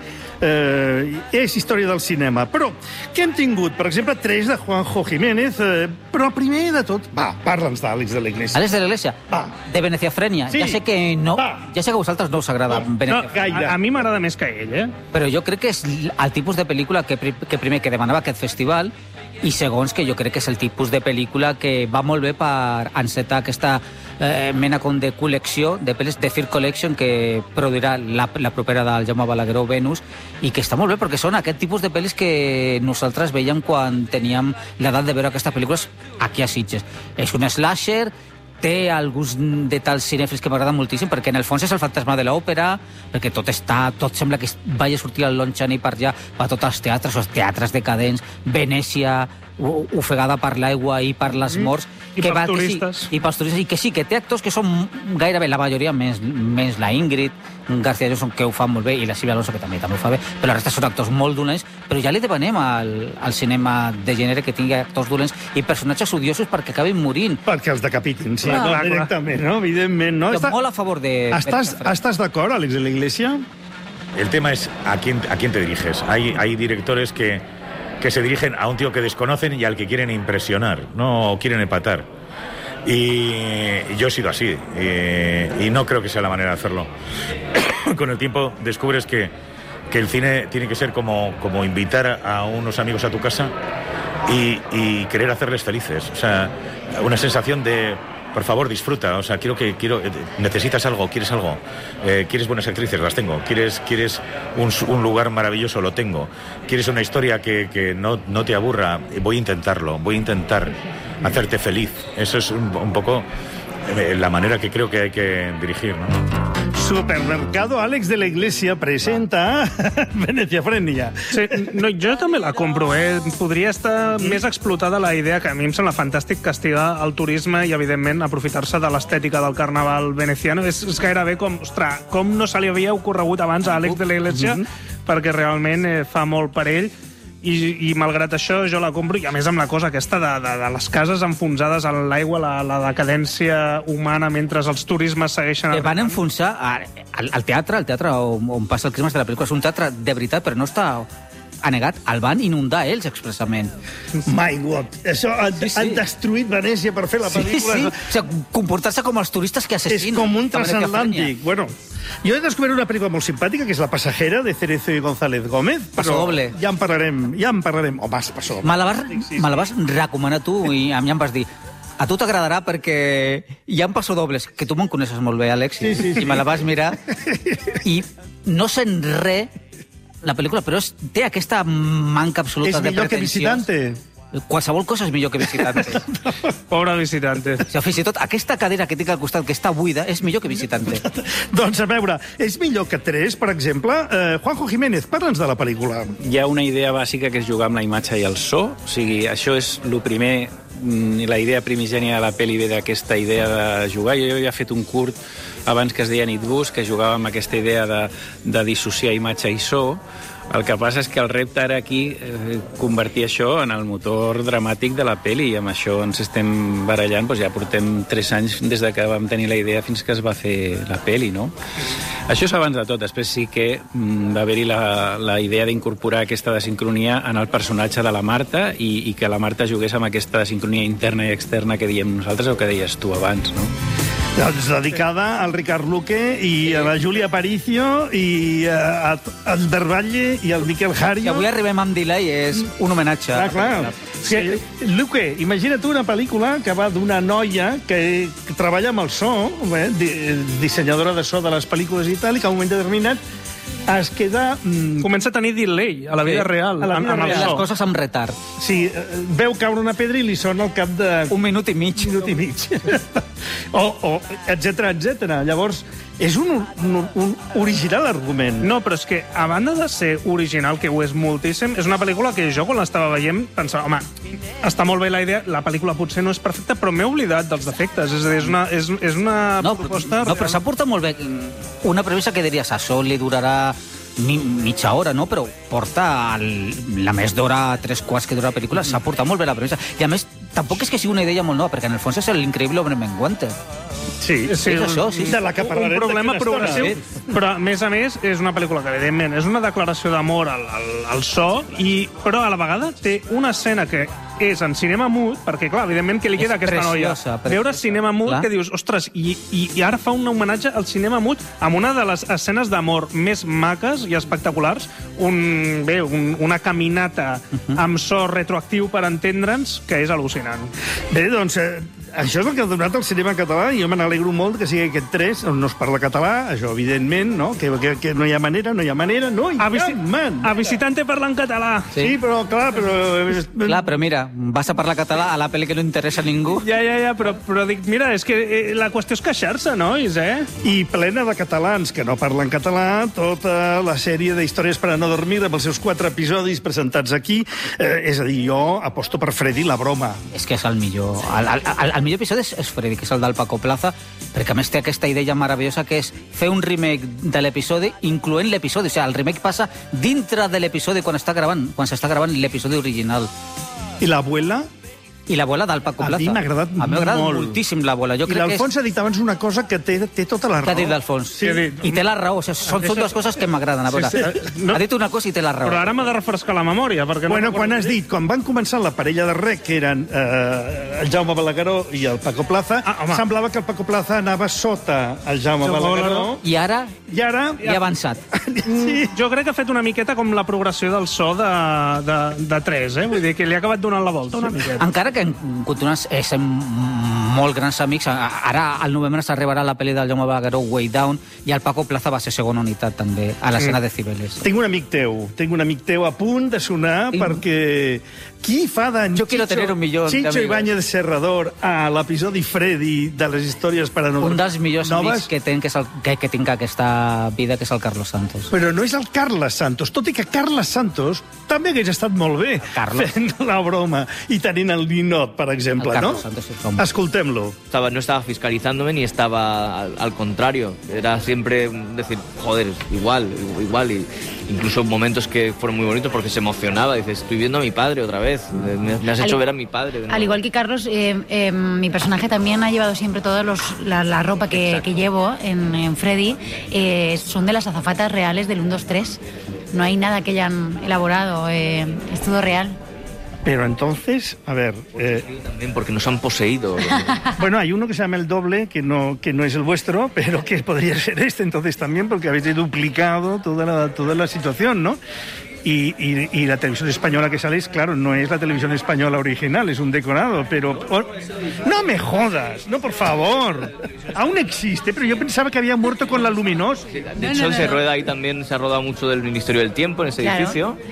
[SPEAKER 11] eh, és història del cinema. Però, què hem tingut? Per exemple, tres de Juanjo Jiménez, eh, però primer de tot, va, parla'ns d'Àlex de la Iglesia.
[SPEAKER 12] Àlex de la Iglesia?
[SPEAKER 11] Va.
[SPEAKER 12] De Venecia Frenia.
[SPEAKER 11] Sí.
[SPEAKER 12] Ja sé que no,
[SPEAKER 11] Va.
[SPEAKER 12] ja sé que a vosaltres no us agrada
[SPEAKER 11] No,
[SPEAKER 12] Venecia
[SPEAKER 11] no,
[SPEAKER 12] Frenia.
[SPEAKER 11] gaire.
[SPEAKER 13] A, a mi m'agrada més que ell, eh?
[SPEAKER 12] Però jo crec que és el tipus de pel·lícula que, pri- que primer que demanava aquest festival, i segons que jo crec que és el tipus de pel·lícula que va molt bé per encetar aquesta eh, mena com de col·lecció de pel·lis de Fear Collection que produirà la, la propera del Jaume Balagueró, Venus, i que està molt bé perquè són aquest tipus de pel·lis que nosaltres veiem quan teníem l'edat de veure aquestes pel·lícules aquí a Sitges. És un slasher, té alguns detalls cinèfils que m'agraden moltíssim, perquè en el fons és el fantasma de l'òpera, perquè tot està, tot sembla que vagi a sortir el Longchamp per allà, per tots els teatres, els teatres decadents, Venècia, ofegada per l'aigua i per les morts.
[SPEAKER 13] I
[SPEAKER 12] que
[SPEAKER 13] pels
[SPEAKER 12] va, que
[SPEAKER 13] turistes.
[SPEAKER 12] Sí, I pels turistes, i que sí, que té actors que són gairebé la majoria, més, més la Ingrid, García Johnson, que ho fa molt bé, i la Sílvia Alonso, que també també ho fa bé, però la resta són actors molt dolents, però ja li demanem al, al cinema de gènere que tingui actors dolents i personatges odiosos perquè acabin morint.
[SPEAKER 11] Perquè els decapitin, sí,
[SPEAKER 12] Clar,
[SPEAKER 11] no,
[SPEAKER 12] clar,
[SPEAKER 11] directament, no? Evidentment, no?
[SPEAKER 12] Jo molt a favor de...
[SPEAKER 11] ¿Estás, ¿estás de acuerdo, Àlex de la Iglesia?
[SPEAKER 18] El tema es a quién, a quién te diriges. Hay, hay directores que, que se dirigen a un tío que desconocen y al que quieren impresionar, no quieren empatar. Y yo he sido así, y, y no creo que sea la manera de hacerlo. Con el tiempo descubres que, que el cine tiene que ser como, como invitar a unos amigos a tu casa y, y querer hacerles felices. O sea, una sensación de... Por favor, disfruta. O sea, quiero que quiero necesitas algo, quieres algo, eh, quieres buenas actrices, las tengo. Quieres quieres un, un lugar maravilloso, lo tengo. Quieres una historia que, que no, no te aburra, voy a intentarlo, voy a intentar hacerte feliz. Eso es un, un poco eh, la manera que creo que hay que dirigir, ¿no?
[SPEAKER 11] Supermercado Àlex de la Iglesia presenta Venecia Frenia.
[SPEAKER 13] Sí, no, jo també la compro, eh? Podria estar més explotada la idea, que a mi em sembla fantàstic castigar el turisme i, evidentment, aprofitar-se de l'estètica del carnaval veneciano. És, és gairebé com, ostres, com no se li havia ocorregut abans a Àlex de la Iglesia, mm-hmm. perquè realment eh, fa molt per ell. I, i malgrat això jo la compro, i a més amb la cosa aquesta de, de, de les cases enfonsades en l'aigua, la, la decadència humana mentre els turismes segueixen...
[SPEAKER 12] Eh, van enfonsar al, al teatre, al teatre on, on passa el crim de la pel·lícula. És un teatre de veritat, però no està anegat. El van inundar ells expressament.
[SPEAKER 11] My God, això han, sí, sí. han destruït Venècia per fer la pel·lícula.
[SPEAKER 12] Sí, sí. O sigui, comportar-se com els turistes que assassinen.
[SPEAKER 11] És com un transatlàntic. Bueno, jo he descobert una pel·lícula molt simpàtica, que és La Passajera, de Cerezo i González Gómez.
[SPEAKER 12] Passo doble.
[SPEAKER 11] Ja en parlarem, ja en parlarem. Home, passo doble.
[SPEAKER 12] Me la vas, sí, sí. me la vas recomanar tu i a mi em vas dir a tu t'agradarà perquè hi ha passo dobles, que tu me'n coneixes molt bé, Àlex, sí, sí, sí. I me la vas mirar i no sent res la pel·lícula, però és, té aquesta manca absoluta de pretensions.
[SPEAKER 11] És millor que Visitante.
[SPEAKER 12] qualsevol cosa és millor que Visitante.
[SPEAKER 13] Pobre Visitante.
[SPEAKER 12] O sigui, fins i tot aquesta cadira que tinc al costat, que està buida, és millor que Visitante.
[SPEAKER 11] Doncs a veure, és millor que tres, per exemple. Eh, Juanjo Jiménez, parla'ns de la pel·lícula.
[SPEAKER 19] Hi ha una idea bàsica que és jugar amb la imatge i el so. O sigui, això és el primer, la idea primigènia de la pel·li ve d'aquesta idea de jugar. Jo ja he fet un curt abans que es deia Nitbus, que jugava amb aquesta idea de, de dissociar imatge i so. El que passa és que el repte era aquí eh, convertir això en el motor dramàtic de la pel·li, i amb això ens estem barallant, doncs ja portem tres anys des de que vam tenir la idea fins que es va fer la pel·li, no? Això és abans de tot. Després sí que mm, va haver-hi la, la idea d'incorporar aquesta desincronia en el personatge de la Marta i, i que la Marta jugués amb aquesta desincronia interna i externa que diem nosaltres o que deies tu abans, no?
[SPEAKER 11] Doncs dedicada al Ricard Luque i a la Júlia Aparicio i a, a Albert Batlle i al Miquel Hario.
[SPEAKER 12] Que avui arribem amb delay, és un homenatge.
[SPEAKER 11] Ah, clar. Sí. Luque, imagina't una pel·lícula que va d'una noia que, que treballa amb el so, eh, dissenyadora de so de les pel·lícules i tal, i que a un moment determinat es queda... Mm,
[SPEAKER 13] comença a tenir delay a la vida sí, real, a la vida amb, amb
[SPEAKER 12] real. Les coses amb retard.
[SPEAKER 11] Sí, veu caure una pedra i li sona al cap de...
[SPEAKER 12] Un minut i mig.
[SPEAKER 11] Un minut i mig. o, o etcètera, etcètera. Llavors, és un, un, un original argument.
[SPEAKER 13] No, però és que, a banda de ser original, que ho és moltíssim, és una pel·lícula que jo, quan l'estava veient, pensava, home, està molt bé la idea, la pel·lícula potser no és perfecta, però m'he oblidat dels defectes. És a dir, és una, és, és una
[SPEAKER 12] no,
[SPEAKER 13] proposta...
[SPEAKER 12] No, però s'ha portat molt bé. Una premissa que diries, això li durarà mi, mitja hora, no? Però porta el, la més d'hora, tres quarts que dura la pel·lícula, s'ha portat molt bé la premissa. I a més, tampoc és que sigui una idea molt nova, perquè en el fons és l'increïble Hombre Menguante.
[SPEAKER 11] Sí, sí,
[SPEAKER 12] és això, sí.
[SPEAKER 11] De la que
[SPEAKER 13] un problema progressiu, sí. Però a més a més és una pel·lícula que evidentment és una declaració d'amor al, al, al so, i, però a la vegada té una escena que és en cinema mut, perquè clar, evidentment que li queda és aquesta preciosa, noia. Preciosa. Veure cinema mut clar. Que dius, ostres, i, i, i ara fa un homenatge al cinema mut amb una de les escenes d'amor més maques i espectaculars, un, bé, un, una caminata uh-huh. amb so retroactiu per entendre'ns, que és al·lucinant.
[SPEAKER 11] Bé, doncs... Eh... Això és el que ha donat el cinema català, i jo me n'alegro molt que sigui aquest tres, on no es parla català, això evidentment, no? Que, que, que no hi ha manera, no hi ha manera, no hi ha
[SPEAKER 13] visi
[SPEAKER 11] manera.
[SPEAKER 13] A Visitante parla en català.
[SPEAKER 11] Sí, sí però clar, però...
[SPEAKER 12] Clar, però mira, vas a parlar català a la pel·li que no interessa a ningú.
[SPEAKER 13] Ja, ja, ja, però, però dic, mira, és que eh, la qüestió és queixar-se, nois, eh?
[SPEAKER 11] I plena de catalans que no parlen català, tota la sèrie d'històries per a no dormir, amb els seus quatre episodis presentats aquí, eh, és a dir, jo aposto per Freddy la broma.
[SPEAKER 12] És que és el millor... El, el, el, el millor episodi és, és Freddy, que és el del Paco Plaza, perquè a més té aquesta idea meravellosa que és fer un remake de l'episodi incloent l'episodi. O sigui, el remake passa dintre de l'episodi quan està gravant, quan s'està gravant l'episodi original.
[SPEAKER 11] I l'abuela?
[SPEAKER 12] I l'abuela del Paco Plaza.
[SPEAKER 11] A mi m'ha agradat molt.
[SPEAKER 12] A mi m'ha agradat moltíssim l'abuela.
[SPEAKER 11] I l'Alfons ha dit abans una cosa que té, té tota la raó.
[SPEAKER 12] Què ha dit l'Alfons? Sí. I té la raó. O sigui, són, són dues coses que m'agraden. A veure, sí, sí. No. Ha dit una cosa i té la raó.
[SPEAKER 13] Però ara m'ha de refrescar la memòria. Perquè no
[SPEAKER 11] bueno, quan has dit, quan van començar la parella de rec, que eren eh, el Jaume Balagueró i el Paco Plaza, ah, semblava que el Paco Plaza anava sota el Jaume, Jaume Balagueró.
[SPEAKER 12] I ara?
[SPEAKER 11] I ara?
[SPEAKER 12] I ha avançat.
[SPEAKER 13] Sí. Jo crec que ha fet una miqueta com la progressió del so de, de, de tres, eh? Vull dir que li ha acabat donant la volta una miqueta.
[SPEAKER 12] Encara que continuem sent molt grans amics. Ara, al novembre, s'arribarà la pel·li del Jaume Balagueró, Way Down, i el Paco Plaza va ser segona unitat, també, a l'escena mm. de Cibeles.
[SPEAKER 11] Tinc un amic teu, tinc un amic teu a punt de sonar, I... perquè qui fa d'en
[SPEAKER 12] Yo quiero tener un millón
[SPEAKER 11] Chicho Ibáñez Serrador a l'episodi Freddy de les històries per a no...
[SPEAKER 12] Un dels millors noves... amics que, ten, que, és el, que, que tinc aquesta vida, que és el Carlos Santos.
[SPEAKER 11] Però no és el Carles Santos, tot i que Carles Santos també hagués estat molt bé
[SPEAKER 12] Carlos.
[SPEAKER 11] Fent la broma i tenint el ninot, per exemple, ¿no? Escoltem-lo.
[SPEAKER 20] Estaba, no estaba fiscalizándome ni estaba al, al contrario. Era siempre decir, joder, igual, igual. Y incluso momentos que fueron muy bonitos porque se emocionaba. Dices, estoy viendo a mi padre otra vez. Me, me has hecho al, ver a mi padre.
[SPEAKER 21] Al igual que Carlos, eh, eh, mi personaje también ha llevado siempre toda los, la, la ropa que, que llevo en, en Freddy. Eh, son de las azafatas reales del uno, dos, tres. No hay nada que hayan elaborado. Eh, es todo real.
[SPEAKER 11] Pero entonces, a ver... Eh...
[SPEAKER 20] También porque nos han poseído.
[SPEAKER 11] Bueno, hay uno que se llama El Doble, que no, que no es el vuestro, pero que podría ser este entonces también, porque habéis duplicado toda la, toda la situación, ¿no? Y, y, y la televisión española que sale, claro, no es la televisión española original, es un decorado, pero... Oh, no me jodas, no, por favor. Aún existe, pero yo pensaba que había muerto con la Luminos.
[SPEAKER 20] De hecho, no, no, no. se rueda ahí también, se ha rodado mucho del Ministerio del Tiempo en ese claro. edificio.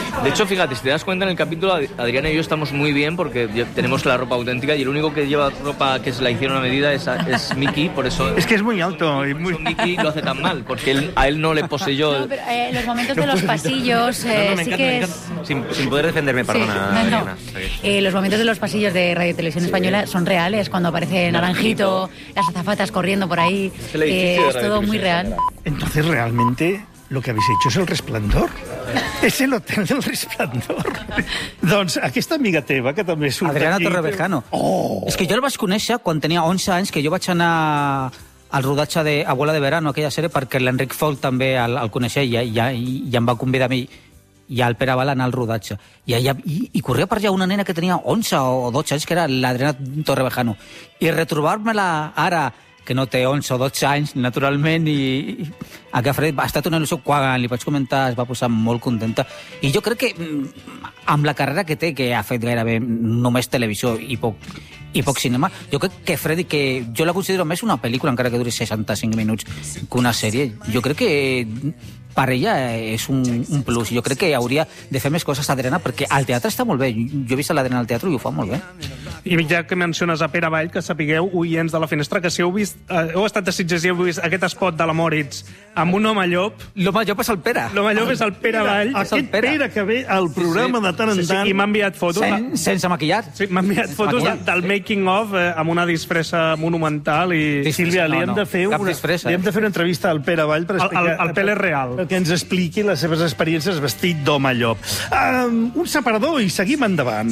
[SPEAKER 20] De hecho, fíjate, si te das cuenta en el capítulo, Adriana y yo estamos muy bien porque tenemos la ropa auténtica y el único que lleva ropa que se la hicieron a medida es, es Mickey, por eso...
[SPEAKER 11] Es que es muy alto. Y muy...
[SPEAKER 20] Mickey lo hace tan mal, porque él, a él no le poseyó...
[SPEAKER 21] No, pero eh, los momentos de los pasillos eh,
[SPEAKER 3] no, no, me
[SPEAKER 21] sí
[SPEAKER 3] encanta,
[SPEAKER 21] que
[SPEAKER 3] me
[SPEAKER 21] es...
[SPEAKER 3] encanta. Sin, sin poder defenderme, perdona,
[SPEAKER 21] Sí, no, no.
[SPEAKER 3] Adriana.
[SPEAKER 21] Eh, los momentos de los pasillos de Radio Televisión Española son reales, cuando aparece Naranjito, las azafatas corriendo por ahí, eh, es todo muy real.
[SPEAKER 11] Entonces, realmente, lo que habéis hecho es El Resplandor. És el Hotel del Resplandor. Doncs aquesta amiga teva, que també surt
[SPEAKER 12] Adriana
[SPEAKER 11] aquí...
[SPEAKER 12] Torrevejano.
[SPEAKER 11] Oh!
[SPEAKER 12] És que jo el vaig conèixer quan tenia onze anys, que jo vaig anar al rodatge de Abuela de Verano, aquella sèrie, perquè l'Enric Folk també el, el coneixia i, i, i, i em va convidar a mi i al Pere Val a anar al rodatge. I, allà, i, i corria per allà una nena que tenia onze o dotze anys, que era l'Adriana Torrevejano. I retrobar-me-la ara, que no té onze o dotze anys, naturalment, i, i a que Fred ha estat una il·lusió. Quan li vaig comentar es va posar molt contenta. I jo crec que amb la carrera que té, que ha fet gairebé només televisió i poc, i poc cinema, jo crec que Freddy, que jo la considero més una pel·lícula, encara que duri seixanta-cinc minuts, que una sèrie, jo crec que per ella és un, un plus. Jo crec que hauria de fer més coses a Adriana, perquè al teatre està molt bé. Jo he vist l'Adriana al teatre i ho fa molt bé.
[SPEAKER 13] I ja que menciones a Pere Vall, que sapigueu, oients de La Finestra, que si heu vist, eh, heu estat a Sitges i heu vist aquest spot de la Moritz amb un home llop...
[SPEAKER 12] L'home llop és el Pere.
[SPEAKER 13] L'home llop és el Pere Vall.
[SPEAKER 11] Aquest Pere. Pere que ve al programa sí, sí. de tant en tant...
[SPEAKER 13] Sí, sí, i m'ha enviat fotos...
[SPEAKER 12] Sen, sense maquillar.
[SPEAKER 13] Sí, m'ha enviat fotos de, del making of eh, amb una disfressa monumental i...
[SPEAKER 11] Disfressa, Sílvia, li hem, no, no. De fer una, li hem de fer una entrevista al Pere Vall per explicar...
[SPEAKER 13] El, el, el Pele real.
[SPEAKER 11] Perquè ens expliqui les seves experiències vestit d'home llop. Um, un separador i seguim endavant.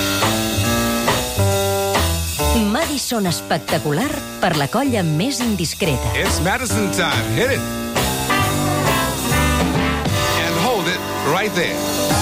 [SPEAKER 17] Madison espectacular per la colla més indiscreta.
[SPEAKER 22] It's Madison time. Hit it. And hold it right there.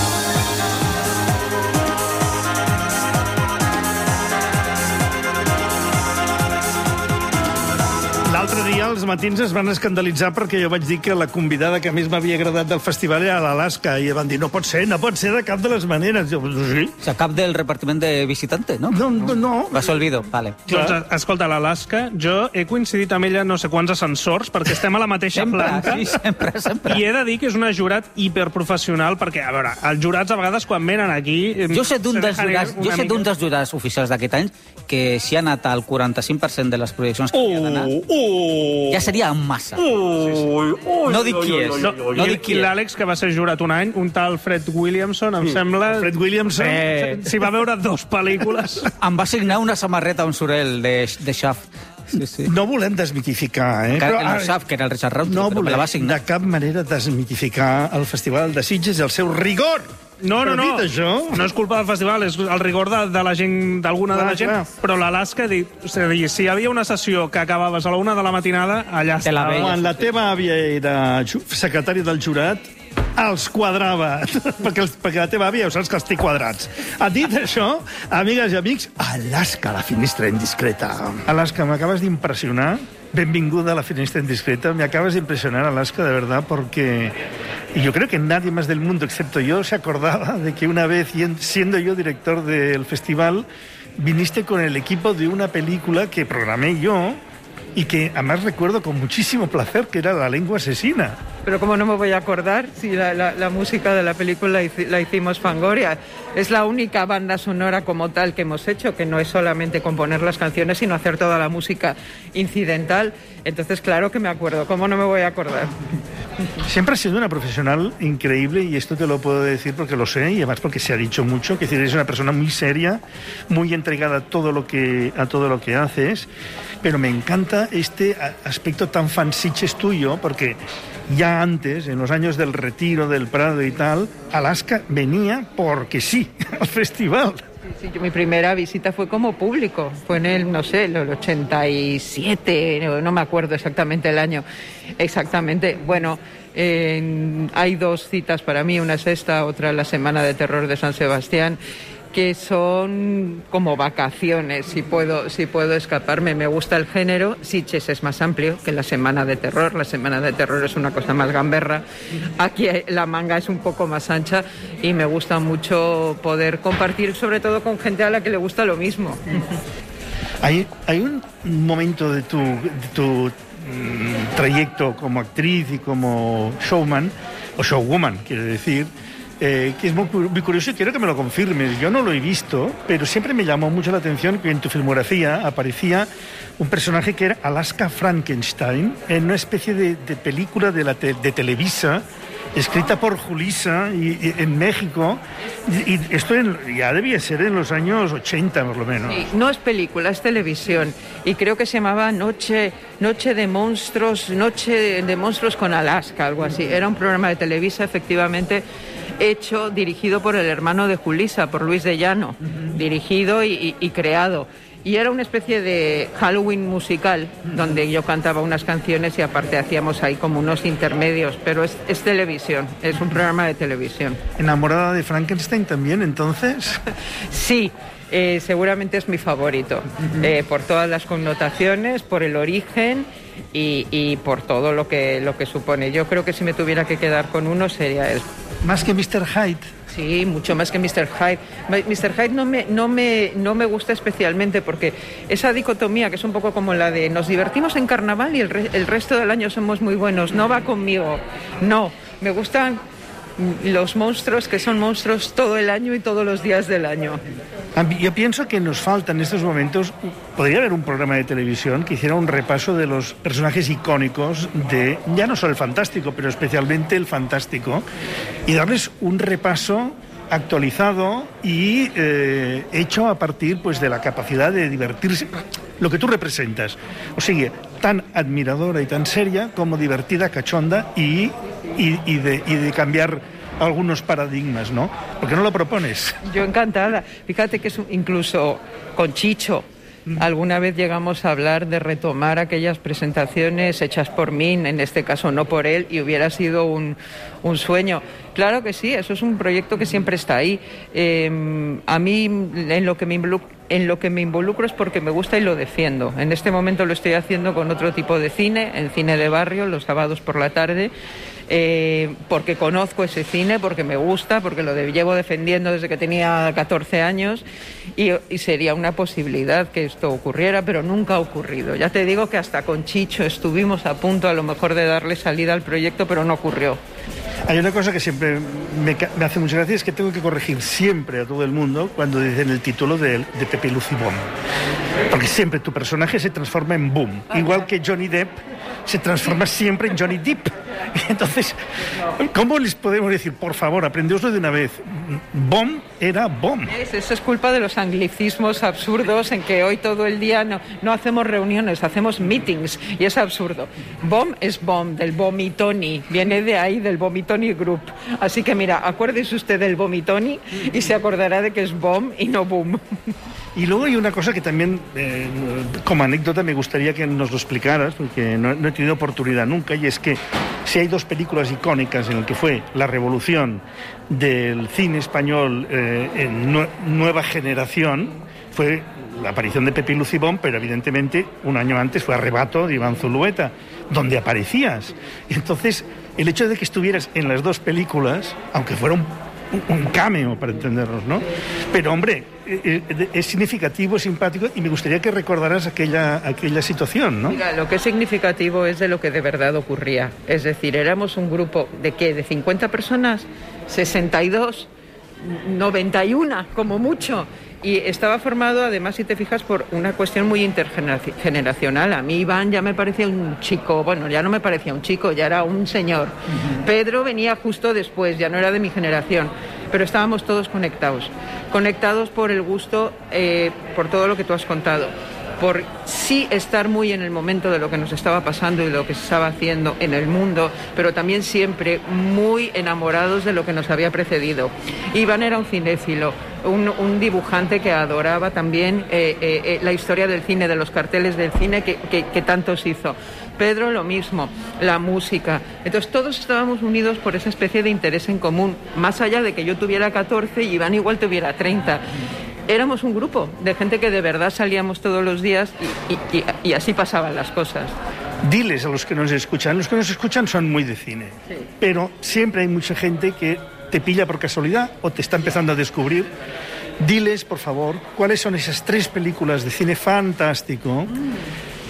[SPEAKER 11] L'altre dia els matins es van escandalitzar perquè jo vaig dir que la convidada que més m'havia agradat del festival era l'Alaska i van dir, no pot ser, no pot ser de cap de les maneres. Jo, sí.
[SPEAKER 12] O sea, cap del repartiment de visitante, no?
[SPEAKER 11] No, no. no.
[SPEAKER 12] Va ser olvido, vale.
[SPEAKER 13] Doncs, escolta, l'Alaska, jo he coincidit amb ella no sé quants ascensors, perquè estem a la mateixa
[SPEAKER 12] sempre,
[SPEAKER 13] planta.
[SPEAKER 12] Sí, sempre, sempre.
[SPEAKER 13] I he de dir que és una jurat hiperprofessional, perquè, a veure, els jurats a vegades quan venen aquí...
[SPEAKER 12] Jo sé d'un dels jurats, jo sé d'un dels jurats oficials d'aquest any que si ha anat al quaranta-cinc per cent de les projeccions que havia d'anar,
[SPEAKER 11] oh,
[SPEAKER 12] ja seria massa.
[SPEAKER 11] Oh, sí, sí.
[SPEAKER 12] No dic qui és. No, no dic qui és.
[SPEAKER 13] L'Àlex, que va ser jurat un any, un tal Fred Williamson, em sembla...
[SPEAKER 11] Fred Williamson?
[SPEAKER 13] Eh, S'hi va veure dos pel·lícules.
[SPEAKER 12] Em va signar una samarreta on surt el de, de Shaft. Sí, sí.
[SPEAKER 11] No volem desmitificar, eh?
[SPEAKER 12] Però, el Shaft, que era el Richard Roundtree,
[SPEAKER 11] no
[SPEAKER 12] però me la va signar.
[SPEAKER 11] de cap manera desmitificar el Festival de Sitges i el seu rigor.
[SPEAKER 13] No, no, no.
[SPEAKER 11] Dit això...
[SPEAKER 13] No és culpa del festival, és el rigor de, de la gent, d'alguna de la gent. Clar. Però l'Alaska, o sigui, si hi havia una sessió que acabaves a la una de la matinada, allà
[SPEAKER 12] Te la
[SPEAKER 13] estava.
[SPEAKER 12] veia.
[SPEAKER 11] Quan la teva àvia era secretària del jurat, els quadrava, perquè, els, perquè la teva àvia ja saps que els té quadrats. Ha dit això, amigues i amics, Alaska, la finestra indiscreta. Alaska, m'acabes d'impressionar. Benvinguda a la finestra indiscreta. Me acabas de impresionar, Alaska, de verdad, porque y yo creo que nadie más del mundo, excepto yo, se acordaba de que una vez, siendo yo director del festival, viniste con el equipo de una película que programé yo y que además recuerdo con muchísimo placer, que era La lengua asesina.
[SPEAKER 23] Pero cómo no me voy a acordar si la, la, la música de la película la hicimos Fangoria. Es la única banda sonora como tal que hemos hecho, que no es solamente componer las canciones, sino hacer toda la música incidental. Entonces, claro que me acuerdo. ¿Cómo no me voy a acordar?
[SPEAKER 11] Siempre has sido una profesional increíble, y esto te lo puedo decir porque lo sé, y además porque se ha dicho mucho, que eres una persona muy seria, muy entregada a todo lo que, a todo lo que haces, pero me encanta este aspecto tan fansiches tuyo, porque ya antes, en los años del retiro del Prado y tal, Alaska venía porque sí al festival.
[SPEAKER 23] Sí, sí, mi primera visita fue como público, fue en el, no sé, el ochenta y siete, no, no me acuerdo exactamente el año, exactamente. Bueno, eh, hay dos citas para mí, una es esta, otra la Semana de Terror de San Sebastián, que son como vacaciones, si puedo, si puedo escaparme. Me gusta el género. Sitges es más amplio que la Semana de Terror. La Semana de Terror es una cosa más gamberra. Aquí la manga es un poco más ancha y me gusta mucho poder compartir, sobre todo con gente a la que le gusta lo mismo.
[SPEAKER 11] Hay, hay un momento de tu, de tu mmm, trayecto como actriz y como showman, o showwoman, quiere decir, eh, que es muy, muy curioso y quiero que me lo confirmes. Yo no lo he visto, pero siempre me llamó mucho la atención que en tu filmografía aparecía un personaje que era Alaska Frankenstein, en una especie de, de película de, la te, de Televisa, escrita por Julissa y, y, en México, y, y esto en, ya debía ser en los años ochenta, por lo menos.
[SPEAKER 23] Sí, no es película, es televisión, y creo que se llamaba Noche, Noche de Monstruos, Noche de Monstruos con Alaska, algo así. Era un programa de Televisa, efectivamente, hecho, dirigido por el hermano de Julissa, por Luis de Llano, uh-huh. dirigido y, y, y creado. Y era una especie de Halloween musical, donde yo cantaba unas canciones y aparte hacíamos ahí como unos intermedios, pero es, es televisión, es un programa de televisión.
[SPEAKER 11] ¿Enamorada de Frankenstein también, entonces?
[SPEAKER 23] Sí, eh, seguramente es mi favorito, uh-huh. eh, por todas las connotaciones, por el origen y, y por todo lo que, lo que supone. Yo creo que si me tuviera que quedar con uno sería él.
[SPEAKER 11] ¿Más que mister Hyde?
[SPEAKER 23] Sí, mucho más que mister Hyde. mister Hyde no me, no, me, no me gusta especialmente porque esa dicotomía, que es un poco como la de nos divertimos en carnaval y el, re, el resto del año somos muy buenos, no va conmigo. No, me gustan los monstruos que son monstruos todo el año y todos los días del año.
[SPEAKER 11] Yo pienso que nos falta en estos momentos, podría haber un programa de televisión que hiciera un repaso de los personajes icónicos de, ya no solo el fantástico, pero especialmente el fantástico, y darles un repaso actualizado y eh, hecho a partir pues de la capacidad de divertirse, lo que tú representas. O sea, tan admiradora y tan seria como divertida, cachonda y, y, y, de, y de cambiar algunos paradigmas, ¿no? ¿Por qué no lo propones?
[SPEAKER 23] Yo encantada. Fíjate que es un, incluso con Chicho, alguna vez llegamos a hablar de retomar aquellas presentaciones hechas por mí, en este caso no por él, y hubiera sido un, un sueño. Claro que sí, eso es un proyecto que siempre está ahí. Eh, a mí, en lo que me involucro, en lo que me involucro es porque me gusta y lo defiendo. En este momento lo estoy haciendo con otro tipo de cine, en cine de barrio, los sábados por la tarde, eh, porque conozco ese cine, porque me gusta, porque lo de, llevo defendiendo desde que tenía catorce años y, y sería una posibilidad que esto ocurriera, pero nunca ha ocurrido. Ya te digo que hasta con Chicho estuvimos a punto a lo mejor de darle salida al proyecto, pero no ocurrió.
[SPEAKER 11] Hay una cosa que siempre me, me hace mucha gracia, es que tengo que corregir siempre a todo el mundo cuando dicen el título de, de Pepe Lucy Boom. Porque siempre tu personaje se transforma en Boom. Igual que Johnny Depp se transforma siempre en Johnny Depp. Entonces, ¿cómo les podemos decir, por favor, aprendeoslo de una vez? Bomb era bomb.
[SPEAKER 23] Es, eso es culpa de los anglicismos absurdos en que hoy todo el día no, no hacemos reuniones, hacemos meetings, y es absurdo. Bomb es bomb, del Vomitoni, viene de ahí, del Vomitoni Group. Así que mira, acuérdese usted del Vomitoni y se acordará de que es bomb y no boom.
[SPEAKER 11] Y luego hay una cosa que también, eh, como anécdota, me gustaría que nos lo explicaras, porque no, no he tenido oportunidad nunca, y es que si hay dos películas icónicas en las que fue la revolución del cine español eh, en nu- nueva generación, fue la aparición de Pepe Lucy Boom, pero evidentemente un año antes fue Arrebato de Iván Zulueta, donde aparecías. Y entonces, el hecho de que estuvieras en las dos películas, aunque fuera un un cameo, para entendernos, ¿no? Pero, hombre, es significativo, es simpático, y me gustaría que recordaras aquella, aquella situación, ¿no?
[SPEAKER 23] Mira, lo que es significativo es de lo que de verdad ocurría. Es decir, éramos un grupo de ¿qué? ¿De cincuenta personas? ¿sesenta y dos? ¿noventa y uno? Como mucho. Y estaba formado, además, si te fijas, por una cuestión muy intergeneracional. A mí Iván ya me parecía un chico, bueno, ya no me parecía un chico, ya era un señor. Uh-huh. Pedro venía justo después, ya no era de mi generación, pero estábamos todos conectados. Conectados por el gusto, eh, por todo lo que tú has contado. Por sí estar muy en el momento de lo que nos estaba pasando y de lo que se estaba haciendo en el mundo, pero también siempre muy enamorados de lo que nos había precedido. Iván era un cinéfilo, un, un dibujante que adoraba también eh, eh, la historia del cine, de los carteles del cine que, que, que tantos hizo. Pedro lo mismo, la música. Entonces todos estábamos unidos por esa especie de interés en común, más allá de que yo tuviera catorce y Iván igual tuviera treinta. Éramos un grupo de gente que de verdad salíamos todos los días y, y, y, y así pasaban las cosas.
[SPEAKER 11] Diles a los que nos escuchan, los que nos escuchan son muy de cine, sí. Pero siempre hay mucha gente que te pilla por casualidad o te está empezando a descubrir. Diles, por favor, cuáles son esas tres películas de cine fantástico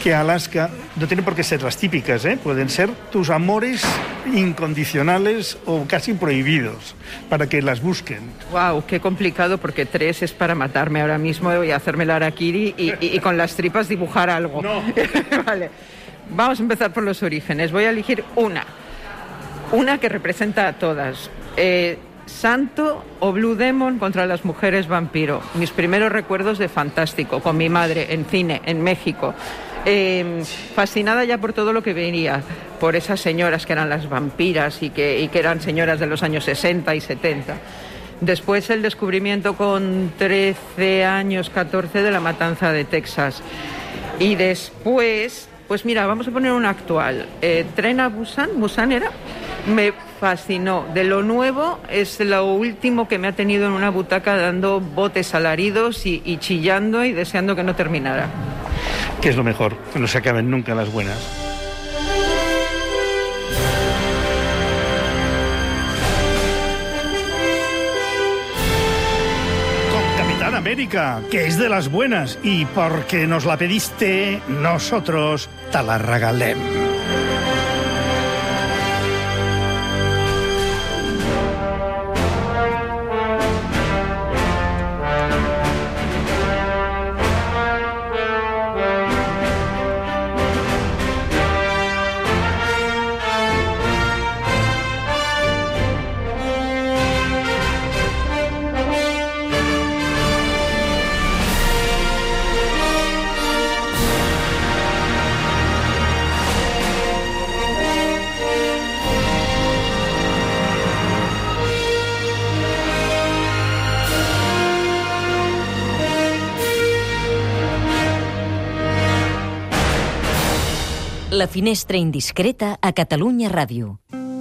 [SPEAKER 11] que Alaska no tienen por qué ser las típicas, ¿eh? Pueden ser tus amores incondicionales o casi prohibidos, para que las busquen.
[SPEAKER 23] Wow, qué complicado, porque tres es para matarme ahora mismo y hacerme la harakiri y, y, y con las tripas dibujar algo.
[SPEAKER 11] No.
[SPEAKER 23] Vale, vamos a empezar por los orígenes. Voy a elegir una, una que representa a todas. Eh, Santo o Blue Demon contra las mujeres vampiro. Mis primeros recuerdos de Fantástico, con mi madre, en cine, en México. Eh, fascinada ya por todo lo que venía, por esas señoras que eran las vampiras y que, y que eran señoras de los años sesenta y setenta. Después el descubrimiento con trece años, catorce, de La Matanza de Texas. Y después, pues mira, vamos a poner una actual. Eh, Tren a Busan, ¿Busan era? Me fascinó. De lo nuevo es lo último que me ha tenido en una butaca dando botes alaridos y, y chillando y deseando que no terminara.
[SPEAKER 11] Que es lo mejor, que no se acaben nunca las buenas. Con Capitán América, que es de las buenas, y porque nos la pediste, nosotros te la regalem.
[SPEAKER 17] La finestra indiscreta a Catalunya Ràdio.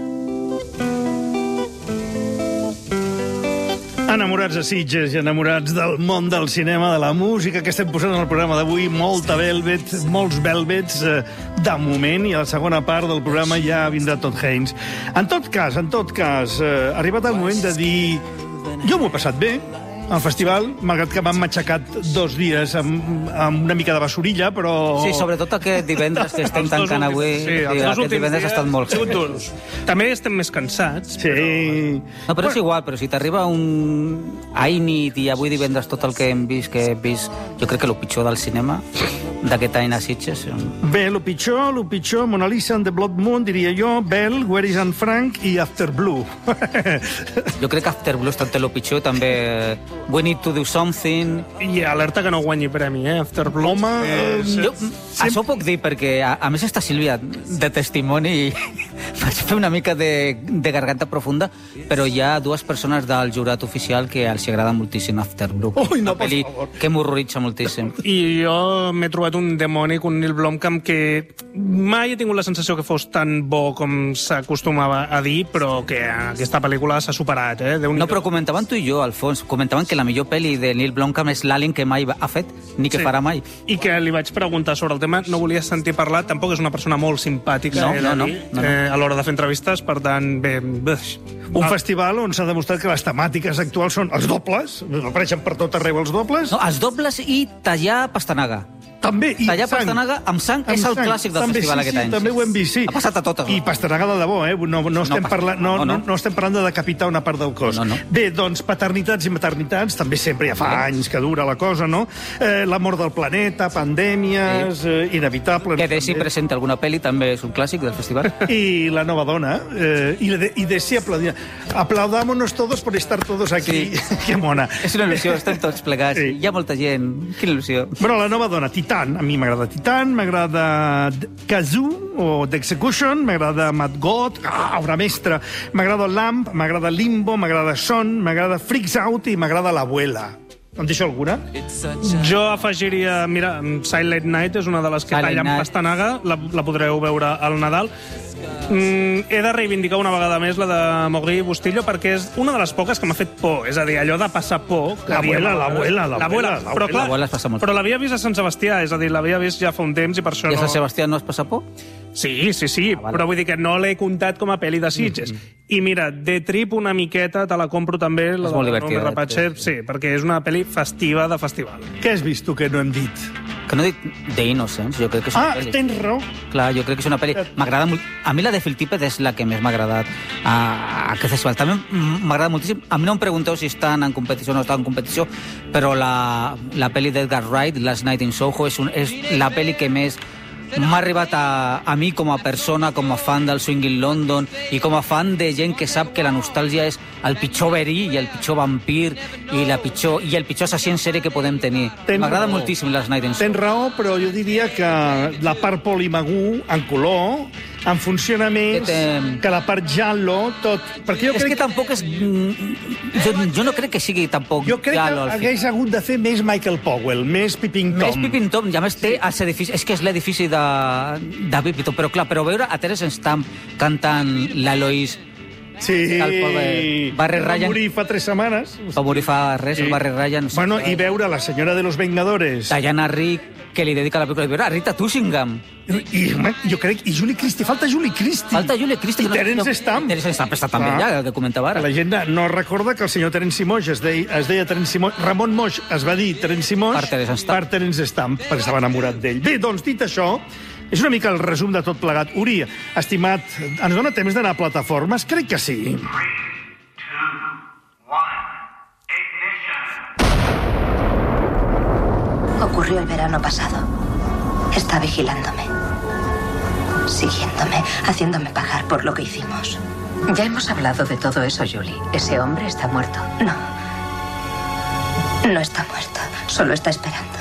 [SPEAKER 11] Enamorats de Sitges i enamorats del món del cinema, de la música que estem posant al programa d'avui, molta velvet, molts velvets eh, de moment, i a la segona part del programa ja vindrà Todd Haynes. En tot cas, en tot cas, eh, ha arribat el moment de dir... Jo m'ho he passat bé al festival, malgrat que m'han matxacat dos dies amb, amb una mica de basurilla, però...
[SPEAKER 12] Sí, sobretot aquest divendres que estem tancant avui.
[SPEAKER 13] Sí, els dos
[SPEAKER 12] aquest divendres ha estat molt
[SPEAKER 13] sigut durs. També estem més cansats.
[SPEAKER 11] Sí.
[SPEAKER 13] Però...
[SPEAKER 12] No, però és igual, però si t'arriba un... ahir nit i avui divendres tot el que hem vist, que he vist, jo crec que el pitjor del cinema d'aquest any a Sitges.
[SPEAKER 11] Bé, el pitjor, el pitjor, Mona Lisa and the Blood Moon, diria jo, Bell, Where is Anne Frank i After Blue.
[SPEAKER 12] Jo crec que After Blue està entre el pitjor, també We Need to Do Something.
[SPEAKER 13] I alerta que no guanyi premi, eh, After Blue.
[SPEAKER 11] Home,
[SPEAKER 13] eh,
[SPEAKER 12] jo, això puc dir, perquè a, a més està Sílvia de testimoni i vaig fer una mica de, de garganta profunda, però hi ha dues persones del jurat oficial que els agrada moltíssim After Blue.
[SPEAKER 11] Ui, no,
[SPEAKER 12] una pel·li que m'horroritza moltíssim.
[SPEAKER 13] I jo m'he trobat un demònic, un Neil Blomkamp, que mai he tingut la sensació que fos tan bo com s'acostumava a dir, però que aquesta pel·lícula s'ha superat, eh?
[SPEAKER 12] No, però comentaven tu i jo, Alfons, comentaven que la millor pel·li de Neil Blomkamp és l'Alien que mai ha fet, ni que sí. farà mai.
[SPEAKER 13] I que li vaig preguntar sobre el tema, no volia sentir parlar, tampoc és una persona molt simpàtica,
[SPEAKER 12] no,
[SPEAKER 13] eh,
[SPEAKER 12] no, no,
[SPEAKER 13] dir,
[SPEAKER 12] no, no.
[SPEAKER 13] Eh, a l'hora de fer entrevistes, per tant, bé...
[SPEAKER 11] Un festival on s'ha demostrat que les temàtiques actuals són els dobles, apareixen per tot arreu els dobles.
[SPEAKER 12] No, els dobles i tallar pastanaga.
[SPEAKER 11] També, i
[SPEAKER 12] tallar
[SPEAKER 11] sang.
[SPEAKER 12] pastanaga amb sang
[SPEAKER 11] amb
[SPEAKER 12] és el
[SPEAKER 11] sang.
[SPEAKER 12] clàssic del
[SPEAKER 11] també,
[SPEAKER 12] festival
[SPEAKER 11] sí,
[SPEAKER 12] aquest
[SPEAKER 11] sí,
[SPEAKER 12] any.
[SPEAKER 11] També ho hem vist, sí.
[SPEAKER 12] Ha passat a totes.
[SPEAKER 11] I pastanaga de debò, eh? No, no, estem,
[SPEAKER 12] no,
[SPEAKER 11] parlant, no,
[SPEAKER 12] no, no.
[SPEAKER 11] no, no estem parlant de decapitar una part del cos.
[SPEAKER 12] No, no.
[SPEAKER 11] Bé, doncs, paternitats i maternitats, també sempre ja fa sí. anys que dura la cosa, no? Eh, la mort del planeta, pandèmies, sí. eh, inevitable...
[SPEAKER 12] Que Desi presenta alguna pel·li també és un clàssic del festival.
[SPEAKER 11] I la nova dona, eh, i, de, i Desi aplaudia. Aplaudámonos todos por estar todos aquí. Sí. Que mona.
[SPEAKER 12] És una il·lusió, estem tots plegats. Sí. Hi ha molta gent. Quina il·lusió.
[SPEAKER 11] Bueno, la nova dona, Titan. A mi m'agrada Titan, m'agrada Kazoo o d'Execution, m'agrada Mad God, ah, obra mestra, m'agrada Lamp, m'agrada Limbo, m'agrada Son, m'agrada Freaks Out i m'agrada L'Abuela. Em deixo alguna?
[SPEAKER 13] Jo afegiria, mira, Silent Night és una de les que
[SPEAKER 12] Silent
[SPEAKER 13] talla amb
[SPEAKER 12] Night.
[SPEAKER 13] pastanaga, la, la podreu veure al Nadal. Mm, he de reivindicar una vegada més la de Mogui Bustillo perquè és una de les poques que m'ha fet por, és a dir, allò de passar por.
[SPEAKER 11] L'abuela, l'abuela,
[SPEAKER 13] l'abuela. Però clar,
[SPEAKER 12] L'abuela es passa molt.
[SPEAKER 13] però l'havia vist a Sant Sebastià, és a dir, l'havia vist ja fa un temps i per això
[SPEAKER 12] I a
[SPEAKER 13] no...
[SPEAKER 12] Sant Sebastià no es passa por?
[SPEAKER 13] Sí, sí, sí, ah, vale. Però vull dir que no l'he comptat com a pel·li de Sitges. Mm-hmm. I mira, de Trip una miqueta te la compro també, la
[SPEAKER 12] és molt
[SPEAKER 13] de
[SPEAKER 12] divertida.
[SPEAKER 13] Rapatxet, sí, perquè és una pel·li festiva de festival.
[SPEAKER 11] Què has vist tu que no hem dit?
[SPEAKER 12] Que no dic The Innocents, jo crec que és una
[SPEAKER 11] Ah,
[SPEAKER 12] pel·li.
[SPEAKER 11] tens raó.
[SPEAKER 12] Clar, jo crec que és una pel·li... M'agrada molt... A mi la de Phil Tippett és la que més m'ha agradat a, a aquest festival. També m'agrada moltíssim. A mi no em pregunteu si estan en competició o no estan en competició, però la, la pel·li d'Edgar Wright, Last Night in Soho, és, un, és la pel·li que més m'ha arribat a, a mi com a persona, com a fan del Swing in London i com a fan de gent que sap que la nostàlgia és el pitjor verí i el pitjor vampir i, la pitjor, i el pitjor assassí en sèrie que podem tenir. M'agrada moltíssim Last Night in Soho.
[SPEAKER 11] Tens raó, però jo diria que la part Polimagú, en color, en funciona més que, que la part Giallo, tot. Perquè jo
[SPEAKER 12] és
[SPEAKER 11] crec
[SPEAKER 12] que tampoc és... Jo, jo no crec que sigui tampoc
[SPEAKER 11] Jo crec
[SPEAKER 12] Giallo,
[SPEAKER 11] que hagués hagut de fer més Michael Powell, més Peeping Tom.
[SPEAKER 12] Més Peeping Tom, i a més té els edificis... És que és l'edifici de, de Peeping Tom, però clar, però veure a Terence Stamp cantant l'Eloís...
[SPEAKER 11] Sí,
[SPEAKER 12] Barry Ryan...
[SPEAKER 11] va morir fa tres setmanes.
[SPEAKER 12] Va morir fa res,
[SPEAKER 11] Sí.
[SPEAKER 12] el Barry Ryan...
[SPEAKER 11] Bueno, i veure la senyora de los Vengadores.
[SPEAKER 12] Diana Rigg, que li dedica la pel·lícula, i veure a Rita Tushingham.
[SPEAKER 11] I, home, jo crec... I Julie Christie, falta Julie Christie.
[SPEAKER 12] Falta Julie Christie.
[SPEAKER 11] I Terence Stamp.
[SPEAKER 12] Terence Stamp està també allà, el que comentava ara.
[SPEAKER 11] La gent no recorda que el senyor Terence Moix es deia, es deia Terence Moix, Ramon Moix es va dir Terence Moix
[SPEAKER 12] Per Terence Stamp.
[SPEAKER 11] per Terence Stamp, perquè estava enamorat d'ell. Bé, doncs, dit això, és una mica el resum de tot plegat. Uri, estimat, ens dona temps d'anar a plataformes? Crec que sí.
[SPEAKER 4] Ocurrió el verano pasado. Está vigilándome, siguiéndome, haciéndome pagar por lo que hicimos.
[SPEAKER 5] Ya hemos hablado de todo eso, Julie. Ese hombre está muerto.
[SPEAKER 4] No. No está muerto. Solo está esperando.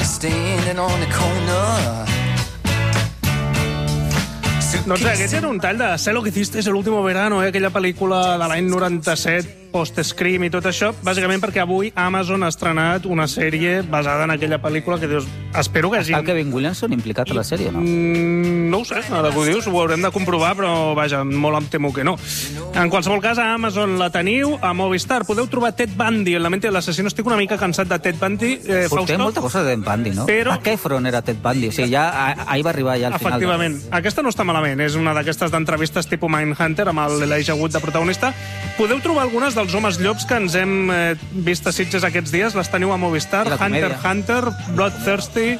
[SPEAKER 13] Doncs aquest era un tall de Sé lo que hiciste el último verano, eh? Aquella pel·lícula de l'any noranta-set, post-Scream i tot això, bàsicament perquè avui Amazon ha estrenat una sèrie basada en aquella pel·lícula que dius, espero que hagi...
[SPEAKER 12] Està el Kevin Williamson implicat a la sèrie, no?
[SPEAKER 13] Mm, no ho sé, ara que ho dius, ho haurem de comprovar, però vaja, molt em temo que no. En qualsevol cas, a Amazon la teniu, a Movistar podeu trobar Ted Bundy, en la mente de l'assassino. Estic una mica cansat de Ted Bundy. Eh,
[SPEAKER 12] Portem molta cosa de Ted Bundy, no?
[SPEAKER 13] Però...
[SPEAKER 12] A Efron era Ted Bundy, o sigui, ja ahir va arribar ja al final.
[SPEAKER 13] Efectivament. De... Aquesta no està malament, és una d'aquestes d'entrevistes tipus Mindhunter amb l'Elijah Wood de protagonista. Podeu trobar algunes dels homes llops que ens hem eh, vist a Sitges aquests dies, les teniu a Movistar, Hunter x Hunter, Bloodthirsty,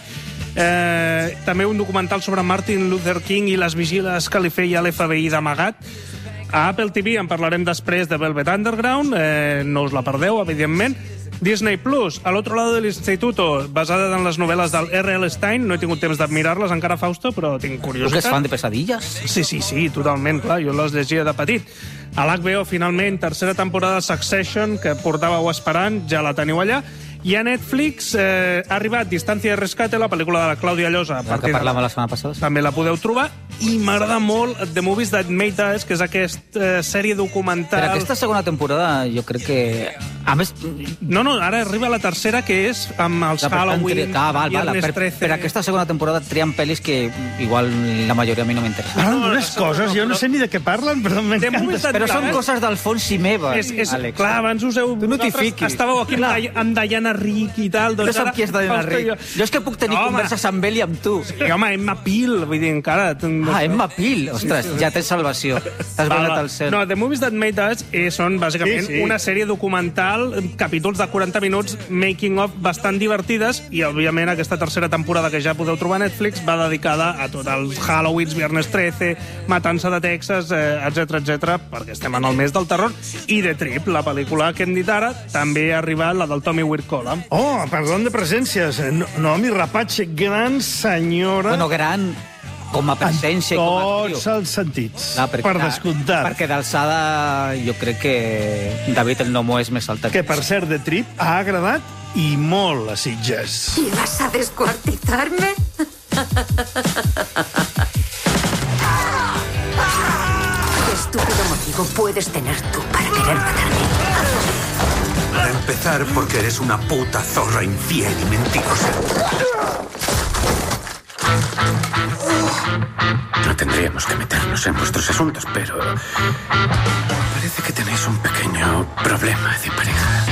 [SPEAKER 13] eh, també un documental sobre Martin Luther King i les vigiles que li feia l'F B I d'amagat. A Apple T V en parlarem després de Velvet Underground, eh, no us la perdeu, evidentment. Disney Plus, Al otro lado del instituto, basada en les novel·les del R L Stein. No he tingut temps d'admirar-les encara, Fausto, però tinc curiositat.
[SPEAKER 12] Tu que ets fan de pesadilles?
[SPEAKER 13] Sí, sí, sí, totalment, clar, jo les llegia de petit. A l'H B O, finalment, tercera temporada de Succession, que portàveu esperant, ja la teniu allà. I a Netflix eh, ha arribat Distància de Rescate, la pel·lícula de la Clàudia Llosa.
[SPEAKER 12] La que parlàvem la setmana passada.
[SPEAKER 13] També la podeu trobar. I m'agrada molt The Movies That Made Us, que és aquesta eh, sèrie documental...
[SPEAKER 12] Per aquesta segona temporada jo crec que... A més...
[SPEAKER 13] No, no, ara arriba la tercera, que és amb els
[SPEAKER 12] Ja,
[SPEAKER 13] Halloween,
[SPEAKER 12] ah, val, val,
[SPEAKER 13] Viernes
[SPEAKER 12] per,
[SPEAKER 13] trece...
[SPEAKER 12] per aquesta segona temporada trien pel·lis que igual la majoria a mi no m'interessa.
[SPEAKER 11] Parlen d'unes coses, jo no sé ni de què parlen, però m'encanta.
[SPEAKER 12] Però són coses d'Alfons i meves,
[SPEAKER 13] és, és,
[SPEAKER 12] Àlex.
[SPEAKER 13] Clar, abans us heu...
[SPEAKER 12] Tu no t'hi fiquis.
[SPEAKER 13] Estàveu aquí amb, amb Diana Rigg i tal. Doncs
[SPEAKER 12] no sap qui és Diana Rigg. Jo... jo és que puc tenir home. converses amb ell i amb tu.
[SPEAKER 13] Sí, home, Emma Peel, vull dir, encara...
[SPEAKER 12] Ah, Emma Peel. Ostres, sí, sí. Ja tens salvació. T'has guanyat al cel.
[SPEAKER 13] No, The Movies That Made Us eh, són, bàsicament, sí, sí. una sèrie documental, capítols de quaranta minuts, making of, bastant divertides, i, òbviament, aquesta tercera temporada que ja podeu trobar a Netflix va dedicada a tots els Halloweens, Viernes trece, Matança de Texas, eh, etcètera, etcètera, perquè estem en el mes del terror. I The Trip, la pel·lícula que hem dit ara, també ha arribat la del Tommy Wirkola.
[SPEAKER 11] Oh, parlant de presències, no, Naomi Rapace, gran senyora...
[SPEAKER 12] Bueno, gran... com a presència i com a actriu.
[SPEAKER 11] Tots els sentits,
[SPEAKER 12] no, perquè,
[SPEAKER 11] per descomptat.
[SPEAKER 12] Perquè d'alçada jo crec que David el Nomo és més alta.
[SPEAKER 11] Que, per cert, The Trip ha agradat i molt a Sitges.
[SPEAKER 5] ¿Y vas a descuartizarme? ¿Qué estúpido motivo puedes tener tú para querer matarme?
[SPEAKER 6] Para empezar, porque eres una puta zorra infiel y mentirosa. No tendríamos que meternos en vuestros asuntos, pero parece que tenéis un pequeño problema de pareja.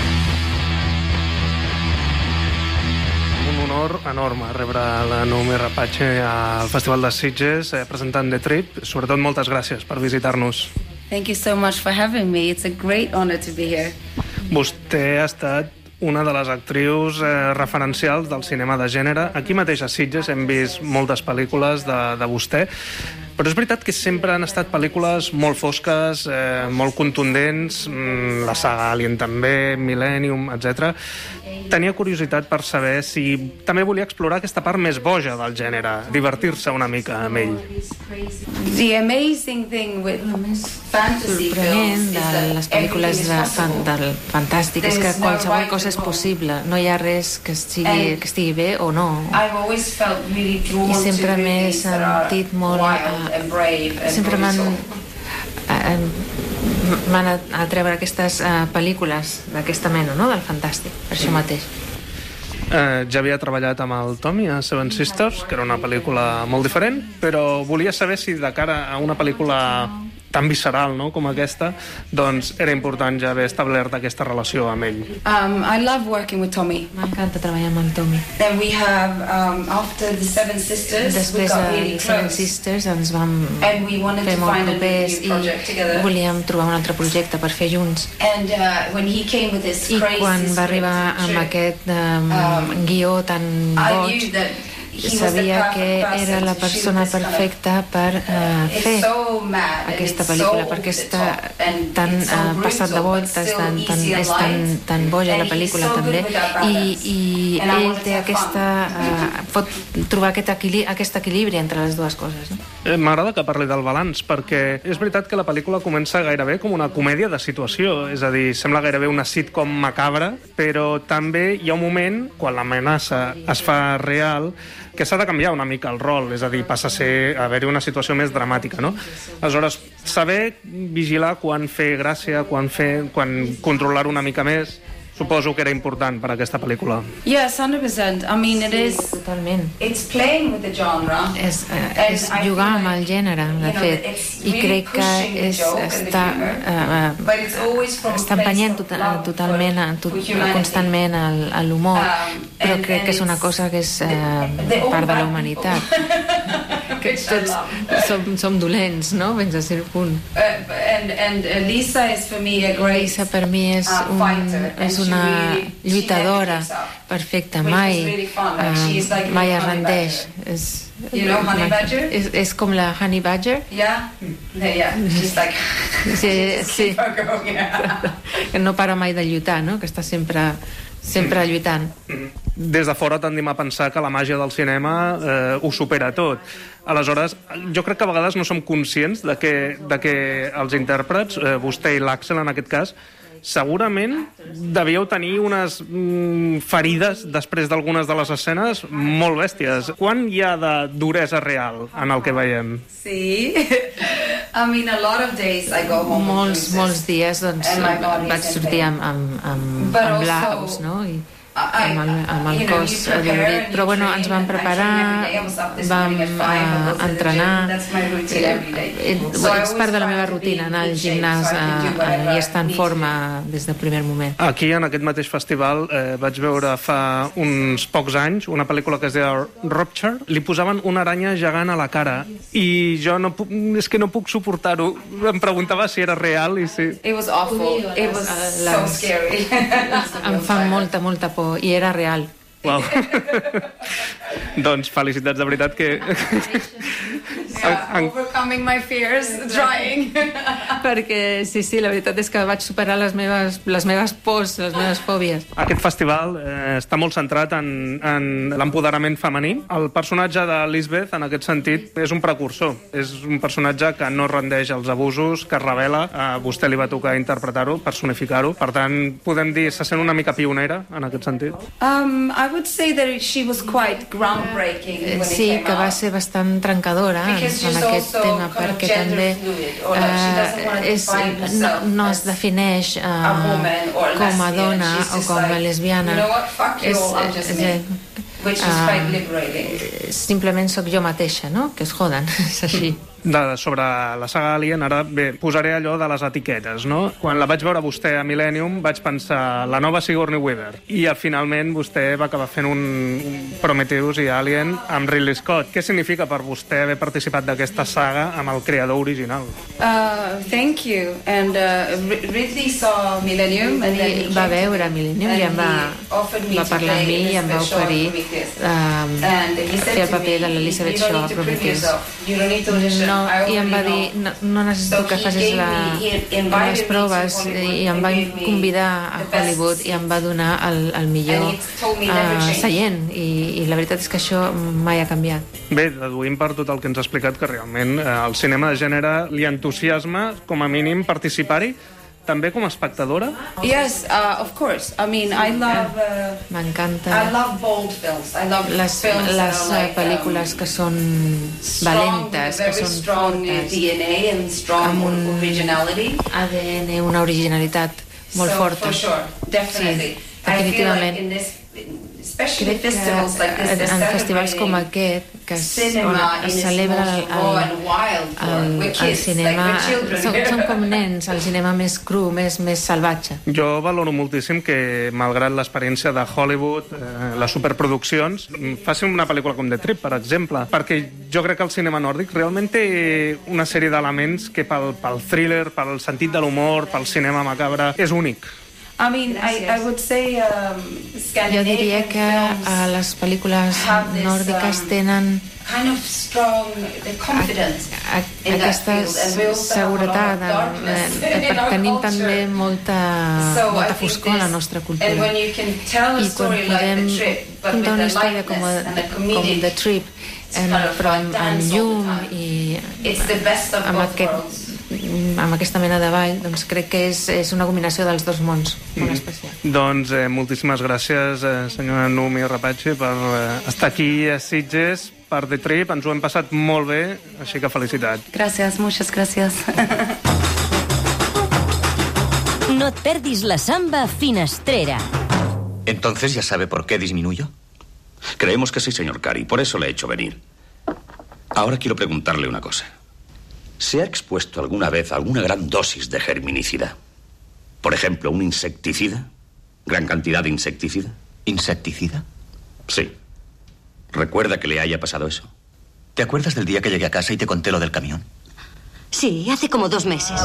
[SPEAKER 13] Un honor enorme rebre la Naomi Rapace al Festival de Sitges eh, presentant The Trip. Sobretot, moltes gràcies per visitar-nos.
[SPEAKER 24] Thank you so much for having me. It's a great honor to be here.
[SPEAKER 13] Vostè ha estat una de les actrius eh, referencials del cinema de gènere. Aquí mateix a Sitges hem vist moltes pel·lícules de, de vostè, però és veritat que sempre han estat pel·lícules molt fosques, eh, molt contundents, mm, la saga Alien també, Millennium, etcètera. Tenia curiositat per saber si també volia explorar aquesta part més boja del gènere, divertir-se una mica amb ell.
[SPEAKER 2] The amazing thing with fantasy
[SPEAKER 7] sorprenent de les pel·lícules de, fan, del fantàstic és que qualsevol cosa és possible, no hi ha res que estigui, que estigui bé o no. I sempre m'he sentit molt uh, sempre m'han uh, m'han atreure aquestes uh, pel·lícules d'aquesta mena, no? Del fantàstic, per això mateix.
[SPEAKER 13] Eh, ja havia treballat amb el Tommy a Seven Sisters, que era una pel·lícula molt diferent, però volia saber si de cara a una pel·lícula tan visceral, no?, com aquesta, doncs era important ja haver establert aquesta relació amb ell.
[SPEAKER 2] Um, I love working with Tommy.
[SPEAKER 7] M'encanta treballar amb el Tommy.
[SPEAKER 2] Then we have, um, after the Seven Sisters,
[SPEAKER 7] Després
[SPEAKER 2] we got
[SPEAKER 7] de
[SPEAKER 2] really
[SPEAKER 7] Seven
[SPEAKER 2] close.
[SPEAKER 7] Sisters ens vam
[SPEAKER 2] And we wanted
[SPEAKER 7] fer
[SPEAKER 2] to
[SPEAKER 7] molt
[SPEAKER 2] find a
[SPEAKER 7] propers
[SPEAKER 2] new project
[SPEAKER 7] i
[SPEAKER 2] together.
[SPEAKER 7] volíem trobar un altre projecte per fer junts.
[SPEAKER 2] And uh, when he came with this
[SPEAKER 7] I
[SPEAKER 2] crazy
[SPEAKER 7] quan va
[SPEAKER 2] script
[SPEAKER 7] arribar amb
[SPEAKER 2] trip,
[SPEAKER 7] aquest um,
[SPEAKER 2] um,
[SPEAKER 7] guió tan
[SPEAKER 2] I
[SPEAKER 7] boig,
[SPEAKER 2] knew that he was the
[SPEAKER 7] sabia
[SPEAKER 2] perfect
[SPEAKER 7] que
[SPEAKER 2] person
[SPEAKER 7] era la
[SPEAKER 2] to shoot
[SPEAKER 7] persona
[SPEAKER 2] this kind of-
[SPEAKER 7] perfecta per uh,
[SPEAKER 2] It's
[SPEAKER 7] fer
[SPEAKER 2] so mad and
[SPEAKER 7] aquesta
[SPEAKER 2] it's
[SPEAKER 7] pel·lícula,
[SPEAKER 2] so
[SPEAKER 7] perquè
[SPEAKER 2] over the
[SPEAKER 7] està
[SPEAKER 2] top and
[SPEAKER 7] tan
[SPEAKER 2] it's so
[SPEAKER 7] uh, passat de
[SPEAKER 2] brutal,
[SPEAKER 7] voltes,
[SPEAKER 2] but still
[SPEAKER 7] tan, tan,
[SPEAKER 2] easy and
[SPEAKER 7] és tan,
[SPEAKER 2] light.
[SPEAKER 7] tan boja
[SPEAKER 2] And
[SPEAKER 7] la
[SPEAKER 2] he's
[SPEAKER 7] pel·lícula
[SPEAKER 2] so good
[SPEAKER 7] també,
[SPEAKER 2] with that
[SPEAKER 7] i,
[SPEAKER 2] balance.
[SPEAKER 7] i
[SPEAKER 2] And I
[SPEAKER 7] ell
[SPEAKER 2] wanted
[SPEAKER 7] té
[SPEAKER 2] to have
[SPEAKER 7] aquesta, uh, pot trobar aquest, equili aquest equilibri entre les dues coses. No?
[SPEAKER 13] Eh, M'agrada que parli del balanç, perquè és veritat que la pel·lícula comença gairebé com una comèdia de situació, és a dir, sembla gairebé una sitcom macabra, però també hi ha un moment, quan l'amenaça es fa real, que s'ha de canviar una mica el rol, és a dir, passa a ser a haver-hi una situació més dramàtica, no? Aleshores, saber vigilar quan fer gràcia, quan fer, quan controlar una mica més, suposo que era important per a aquesta pel·lícula.
[SPEAKER 2] Yes, one hundred percent. I mean, it is...
[SPEAKER 7] Totalment.
[SPEAKER 2] It's playing with the genre.
[SPEAKER 7] És, uh, és jugar amb el gènere, de fet, i crec que és, està, uh, uh, està empenyent tot, uh, totalment, uh, tot, constantment a l'humor, però crec que és una cosa que és uh, part de la humanitat. Que tots som, som dolents, no?, fins a cert punt.
[SPEAKER 2] Uh, and, and uh, Lisa is for me a great
[SPEAKER 7] Lisa per mi és,
[SPEAKER 2] uh,
[SPEAKER 7] un,
[SPEAKER 2] fighter, and
[SPEAKER 7] és
[SPEAKER 2] she
[SPEAKER 7] una
[SPEAKER 2] really- she
[SPEAKER 7] lluitadora
[SPEAKER 2] never gives up,
[SPEAKER 7] perfecta,
[SPEAKER 2] which
[SPEAKER 7] mai,
[SPEAKER 2] is really fun. Like,
[SPEAKER 7] uh,
[SPEAKER 2] she's like
[SPEAKER 7] mai
[SPEAKER 2] a
[SPEAKER 7] es
[SPEAKER 2] honey
[SPEAKER 7] rendeix.
[SPEAKER 2] badger.
[SPEAKER 7] És,
[SPEAKER 2] You know Honey Badger?
[SPEAKER 7] És, és com la Honey Badger.
[SPEAKER 2] Yeah? Yeah, she's like...
[SPEAKER 7] Sí, sí.
[SPEAKER 2] Keep her going, yeah.
[SPEAKER 7] Que no para mai de lluitar, no?, que està sempre, sempre lluitant.
[SPEAKER 13] Des de fora tendim a pensar que la màgia del cinema eh, ho supera tot. Aleshores, jo crec que a vegades no som conscients de que, de que els intèrprets, eh, vostè i l'Àxel en aquest cas, segurament devíeu tenir unes mm, ferides després d'algunes de les escenes molt bèsties. Quan hi ha de duresa real en el que veiem?
[SPEAKER 2] Sí. I mean, a lot of days I go home
[SPEAKER 7] Molts, molts dies, doncs,
[SPEAKER 2] And my body
[SPEAKER 7] vaig
[SPEAKER 2] is in
[SPEAKER 7] sortir
[SPEAKER 2] pain.
[SPEAKER 7] amb, amb, amb,
[SPEAKER 2] But
[SPEAKER 7] amb
[SPEAKER 2] also,
[SPEAKER 7] blaus, no?, i
[SPEAKER 2] I-
[SPEAKER 7] amb el, amb el
[SPEAKER 2] you know,
[SPEAKER 7] cos
[SPEAKER 2] you prepare
[SPEAKER 7] adolorit.
[SPEAKER 2] and
[SPEAKER 7] Però
[SPEAKER 2] you
[SPEAKER 7] bueno,
[SPEAKER 2] train
[SPEAKER 7] ens vam
[SPEAKER 2] and I train
[SPEAKER 7] preparar,
[SPEAKER 2] every day. I was up this
[SPEAKER 7] vam
[SPEAKER 2] morning at five, I go to
[SPEAKER 7] uh,
[SPEAKER 2] the
[SPEAKER 7] entrenar.
[SPEAKER 2] gym. That's my routine every day.
[SPEAKER 7] Eh,
[SPEAKER 2] So I
[SPEAKER 7] És part de la
[SPEAKER 2] always
[SPEAKER 7] meva
[SPEAKER 2] try to be
[SPEAKER 7] rutina,
[SPEAKER 2] in
[SPEAKER 7] anar al
[SPEAKER 2] good shape
[SPEAKER 7] gimnàs
[SPEAKER 2] so I can do
[SPEAKER 7] uh,
[SPEAKER 2] whatever
[SPEAKER 7] i estar en
[SPEAKER 2] I need
[SPEAKER 7] forma des del primer moment.
[SPEAKER 13] Aquí, en aquest mateix festival, eh, vaig veure fa uns pocs anys una pel·lícula que es deia Rupture. Li posaven una aranya gegant a la cara i jo no puc, és que no puc suportar-ho. Em preguntava si era real i si...
[SPEAKER 2] It was awful. It was so scary.
[SPEAKER 7] Em fa molta, molta por, i era real.
[SPEAKER 13] Wow. Doncs felicitats, de veritat que...
[SPEAKER 2] Yeah, overcoming my fears, trying.
[SPEAKER 7] Perquè, sí, sí, la veritat és que vaig superar les meves, les meves pors, les meves fòbies.
[SPEAKER 13] Aquest festival eh, està molt centrat en, en l'empoderament femení. El personatge de Lisbeth, en aquest sentit, és un precursor. És un personatge que no rendeix als abusos, que es revela. A vostè li va tocar interpretar-ho, personificar-ho. Per tant, podem dir, se sent una mica pionera, en aquest sentit.
[SPEAKER 2] Um, I would say that she was quite groundbreaking when
[SPEAKER 7] Sí,
[SPEAKER 2] it came
[SPEAKER 7] que va
[SPEAKER 2] out.
[SPEAKER 7] ser bastant trencadora en,
[SPEAKER 2] Because she's
[SPEAKER 7] en aquest
[SPEAKER 2] also
[SPEAKER 7] tema,
[SPEAKER 2] kind of
[SPEAKER 7] perquè
[SPEAKER 2] gender
[SPEAKER 7] també
[SPEAKER 2] fluid, or like she doesn't want to
[SPEAKER 7] eh, és,
[SPEAKER 2] define
[SPEAKER 7] no,
[SPEAKER 2] herself
[SPEAKER 7] no
[SPEAKER 2] as
[SPEAKER 7] es defineix
[SPEAKER 2] a
[SPEAKER 7] uh,
[SPEAKER 2] woman or
[SPEAKER 7] com a
[SPEAKER 2] lesbian.
[SPEAKER 7] dona
[SPEAKER 2] She's
[SPEAKER 7] o
[SPEAKER 2] just
[SPEAKER 7] com a
[SPEAKER 2] like,
[SPEAKER 7] lesbiana.
[SPEAKER 2] you know what, fuck you all, I'm just me. Which is
[SPEAKER 7] ah,
[SPEAKER 2] quite liberating.
[SPEAKER 7] Simplement sóc jo mateixa, no?, que es joden, és així.
[SPEAKER 13] De, sobre la saga Alien, ara bé, posaré allò de les etiquetes, no? Quan la vaig veure vostè a Millennium vaig pensar la nova Sigourney Weaver i al finalment vostè va acabar fent un, un Prometheus i Alien amb Ridley Scott. Què significa per vostè haver participat d'aquesta saga amb el creador original?
[SPEAKER 2] Uh, thank you. And uh, Ridley saw Millennium and then he
[SPEAKER 7] va veure Millennium i em va, va parlar amb mi i em va oferir um, fer el paper de l'Elizabeth Shaw a Prometheus. No, i em va dir, no, no necessito que facis la, les proves, i em va convidar a Hollywood i em va donar el, el millor uh, seient, i, i la veritat és que això mai ha canviat.
[SPEAKER 13] Bé, deduïm per tot el que ens ha explicat que realment eh, el cinema de gènere li entusiasma, com a mínim, participar-hi, també com a espectadora?
[SPEAKER 2] Yes, uh, of course. I mean, I love... Uh,
[SPEAKER 7] M'encanta.
[SPEAKER 2] I love bold films. I love
[SPEAKER 7] les,
[SPEAKER 2] films
[SPEAKER 7] les
[SPEAKER 2] that are like,
[SPEAKER 7] pel·lícules um, que són
[SPEAKER 2] strong,
[SPEAKER 7] valentes, que són
[SPEAKER 2] strong
[SPEAKER 7] fortes,
[SPEAKER 2] D N A and strong
[SPEAKER 7] amb un
[SPEAKER 2] originality.
[SPEAKER 7] A D N, una originalitat molt
[SPEAKER 2] so,
[SPEAKER 7] forta.
[SPEAKER 2] For sure, definitely.
[SPEAKER 7] Sí, definitivament.
[SPEAKER 2] I feel like in this, especially
[SPEAKER 7] Crec que
[SPEAKER 2] festivals like this,
[SPEAKER 7] en festivals com aquest, que es, on es celebra el, el, el, el cinema, són, són com nens, el cinema més cru, més, més salvatge.
[SPEAKER 13] Jo valoro moltíssim que, malgrat l'experiència de Hollywood, eh, les superproduccions, facin una pel·lícula com The Trip, per exemple, perquè jo crec que el cinema nòrdic realment té una sèrie d'elements que pel, pel thriller, pel sentit de l'humor, pel cinema macabre, és únic.
[SPEAKER 2] I mean, I, I would say um,
[SPEAKER 7] jo diria que uh, les pel·lícules nòrdiques tenen
[SPEAKER 2] kind of strong the confidence
[SPEAKER 7] a, a, aquesta seguretat perquè tenim també molta,
[SPEAKER 2] so
[SPEAKER 7] molta foscor a la nostra cultura, i quan podem contar una història com, a, com The Trip, en, però amb, amb llum i amb, aquest, amb aquesta mena de ball, doncs crec que és, és una combinació dels dos mons molt especial.
[SPEAKER 13] Mm. Doncs eh, moltíssimes gràcies, eh, senyora Numi Rapace, per eh, estar aquí a Sitges per The Trip. Ens ho hem passat molt bé, així que felicitat.
[SPEAKER 2] Gracias, muchas gracias.
[SPEAKER 17] No et perdis la samba Finestrera.
[SPEAKER 1] Entonces ya sabe por qué disminuyo. Creemos que sí, señor Cary, por eso le he hecho venir. Ahora quiero preguntarle una cosa. ¿Se ha expuesto alguna vez a alguna gran dosis de germinicida? Por ejemplo, un insecticida. ¿Gran cantidad de insecticida? ¿Insecticida? Sí. ¿Recuerda que le haya pasado eso?
[SPEAKER 8] ¿Te acuerdas del día que llegué a casa y te conté lo del camión?
[SPEAKER 17] Sí, hace como dos meses.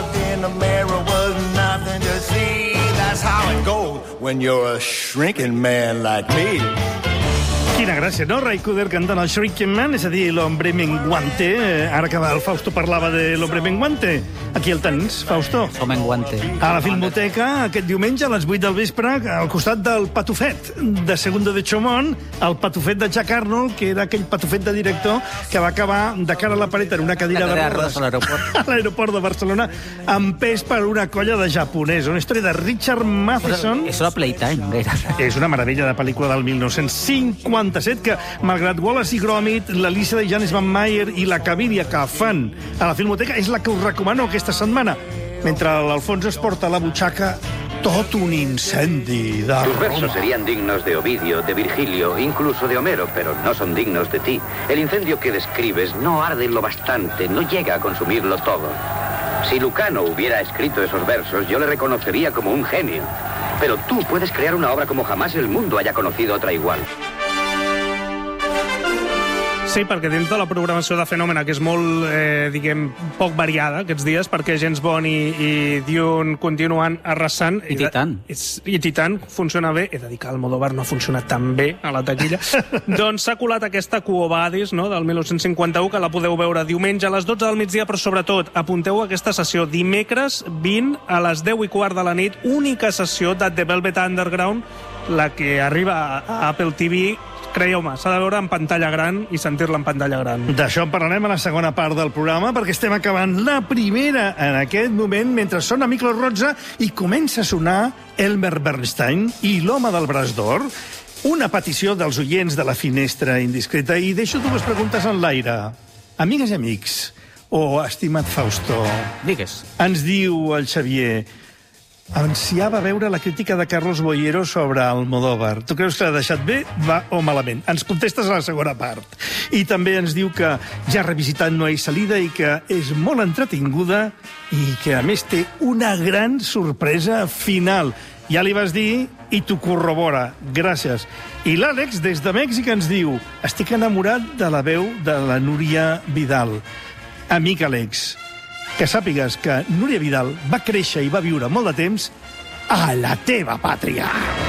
[SPEAKER 11] Quina gràcia, no? Ray Cooder cantant el Shrinking Man, és a dir, l'hombre menguante. Ara que el Fausto parlava de l'hombre menguante. Aquí el tens, Fausto.
[SPEAKER 12] O menguante.
[SPEAKER 11] A la Filmoteca, aquest diumenge, a les vuit del vespre, al costat del Patufet, de Segundo de Chomón, el Patufet de Jack Arnold, que era aquell Patufet de director que va acabar de cara a la paret en una cadira de rodes
[SPEAKER 12] a l'aeroport.
[SPEAKER 11] a l'aeroport de Barcelona, empès per una colla de japonès. Una història de Richard Matheson.
[SPEAKER 12] És una Playtime, gairebé.
[SPEAKER 11] És una meravella de pel·lícula del mil nou-cents cinquanta-set que, malgrat Wallace i Gromit, l'Elisa de Janis Van Meyer i la Caviria que fan a la Filmoteca, és la que us recomano aquesta setmana. Mentre l'Alfonso es porta a la butxaca tot un incendi de
[SPEAKER 14] Tus versos
[SPEAKER 11] Roma.
[SPEAKER 14] serían dignos de Ovidio, de Virgilio, incluso de Homero, pero no son dignos de ti. El incendio que describes no arde lo bastante, no llega a consumirlo todo. Si Lucano hubiera escrito esos versos, yo le reconocería como un genio. Pero tú puedes crear una obra como jamás el mundo haya conocido otra igual.
[SPEAKER 13] Sí, perquè dins de la programació de Fenòmena, que és molt, eh, diguem, poc variada aquests dies, perquè James Bond i, i Dune continuen arrasant.
[SPEAKER 12] I Titan.
[SPEAKER 13] I, i Titan funciona bé. He de dir que Almodóvar no ha funcionat tan bé a la taquilla. Doncs s'ha colat aquesta Quo Vadis, no?, del dinou cinquanta-u, que la podeu veure diumenge a les dotze del migdia, però sobretot apunteu aquesta sessió dimecres vint a les deu i quart de la nit, única sessió de The Velvet Underground, la que arriba a Apple T V. Creieu-me, s'ha de veure en pantalla gran i sentir-la en pantalla gran.
[SPEAKER 11] D'això en parlarem a la segona part del programa, perquè estem acabant la primera en aquest moment, mentre sona Miklo Rozsa i comença a sonar Elmer Bernstein i l'home del braç d'or. Una petició dels oients de la Finestra Indiscreta, i deixo dues preguntes en l'aire. Amigues i amics, o estimat Fausto,
[SPEAKER 12] digues.
[SPEAKER 11] Ens diu el Xavier: ansiava veure la crítica de Carlos Boyero sobre Almodóvar. Tu creus que l'ha deixat bé, va o malament? Ens contestes a la segona part. I també ens diu que ja ha revisitat No hay salida i que és molt entretinguda i que, a més, té una gran sorpresa final. Ja li vas dir i t'ho corrobora. Gràcies. I l'Àlex, des de Mèxic, ens diu: estic enamorat de la veu de la Núria Vidal. Amic Àlex, que sàpigues que Núria Vidal va créixer i va viure molt de temps a la teva pàtria.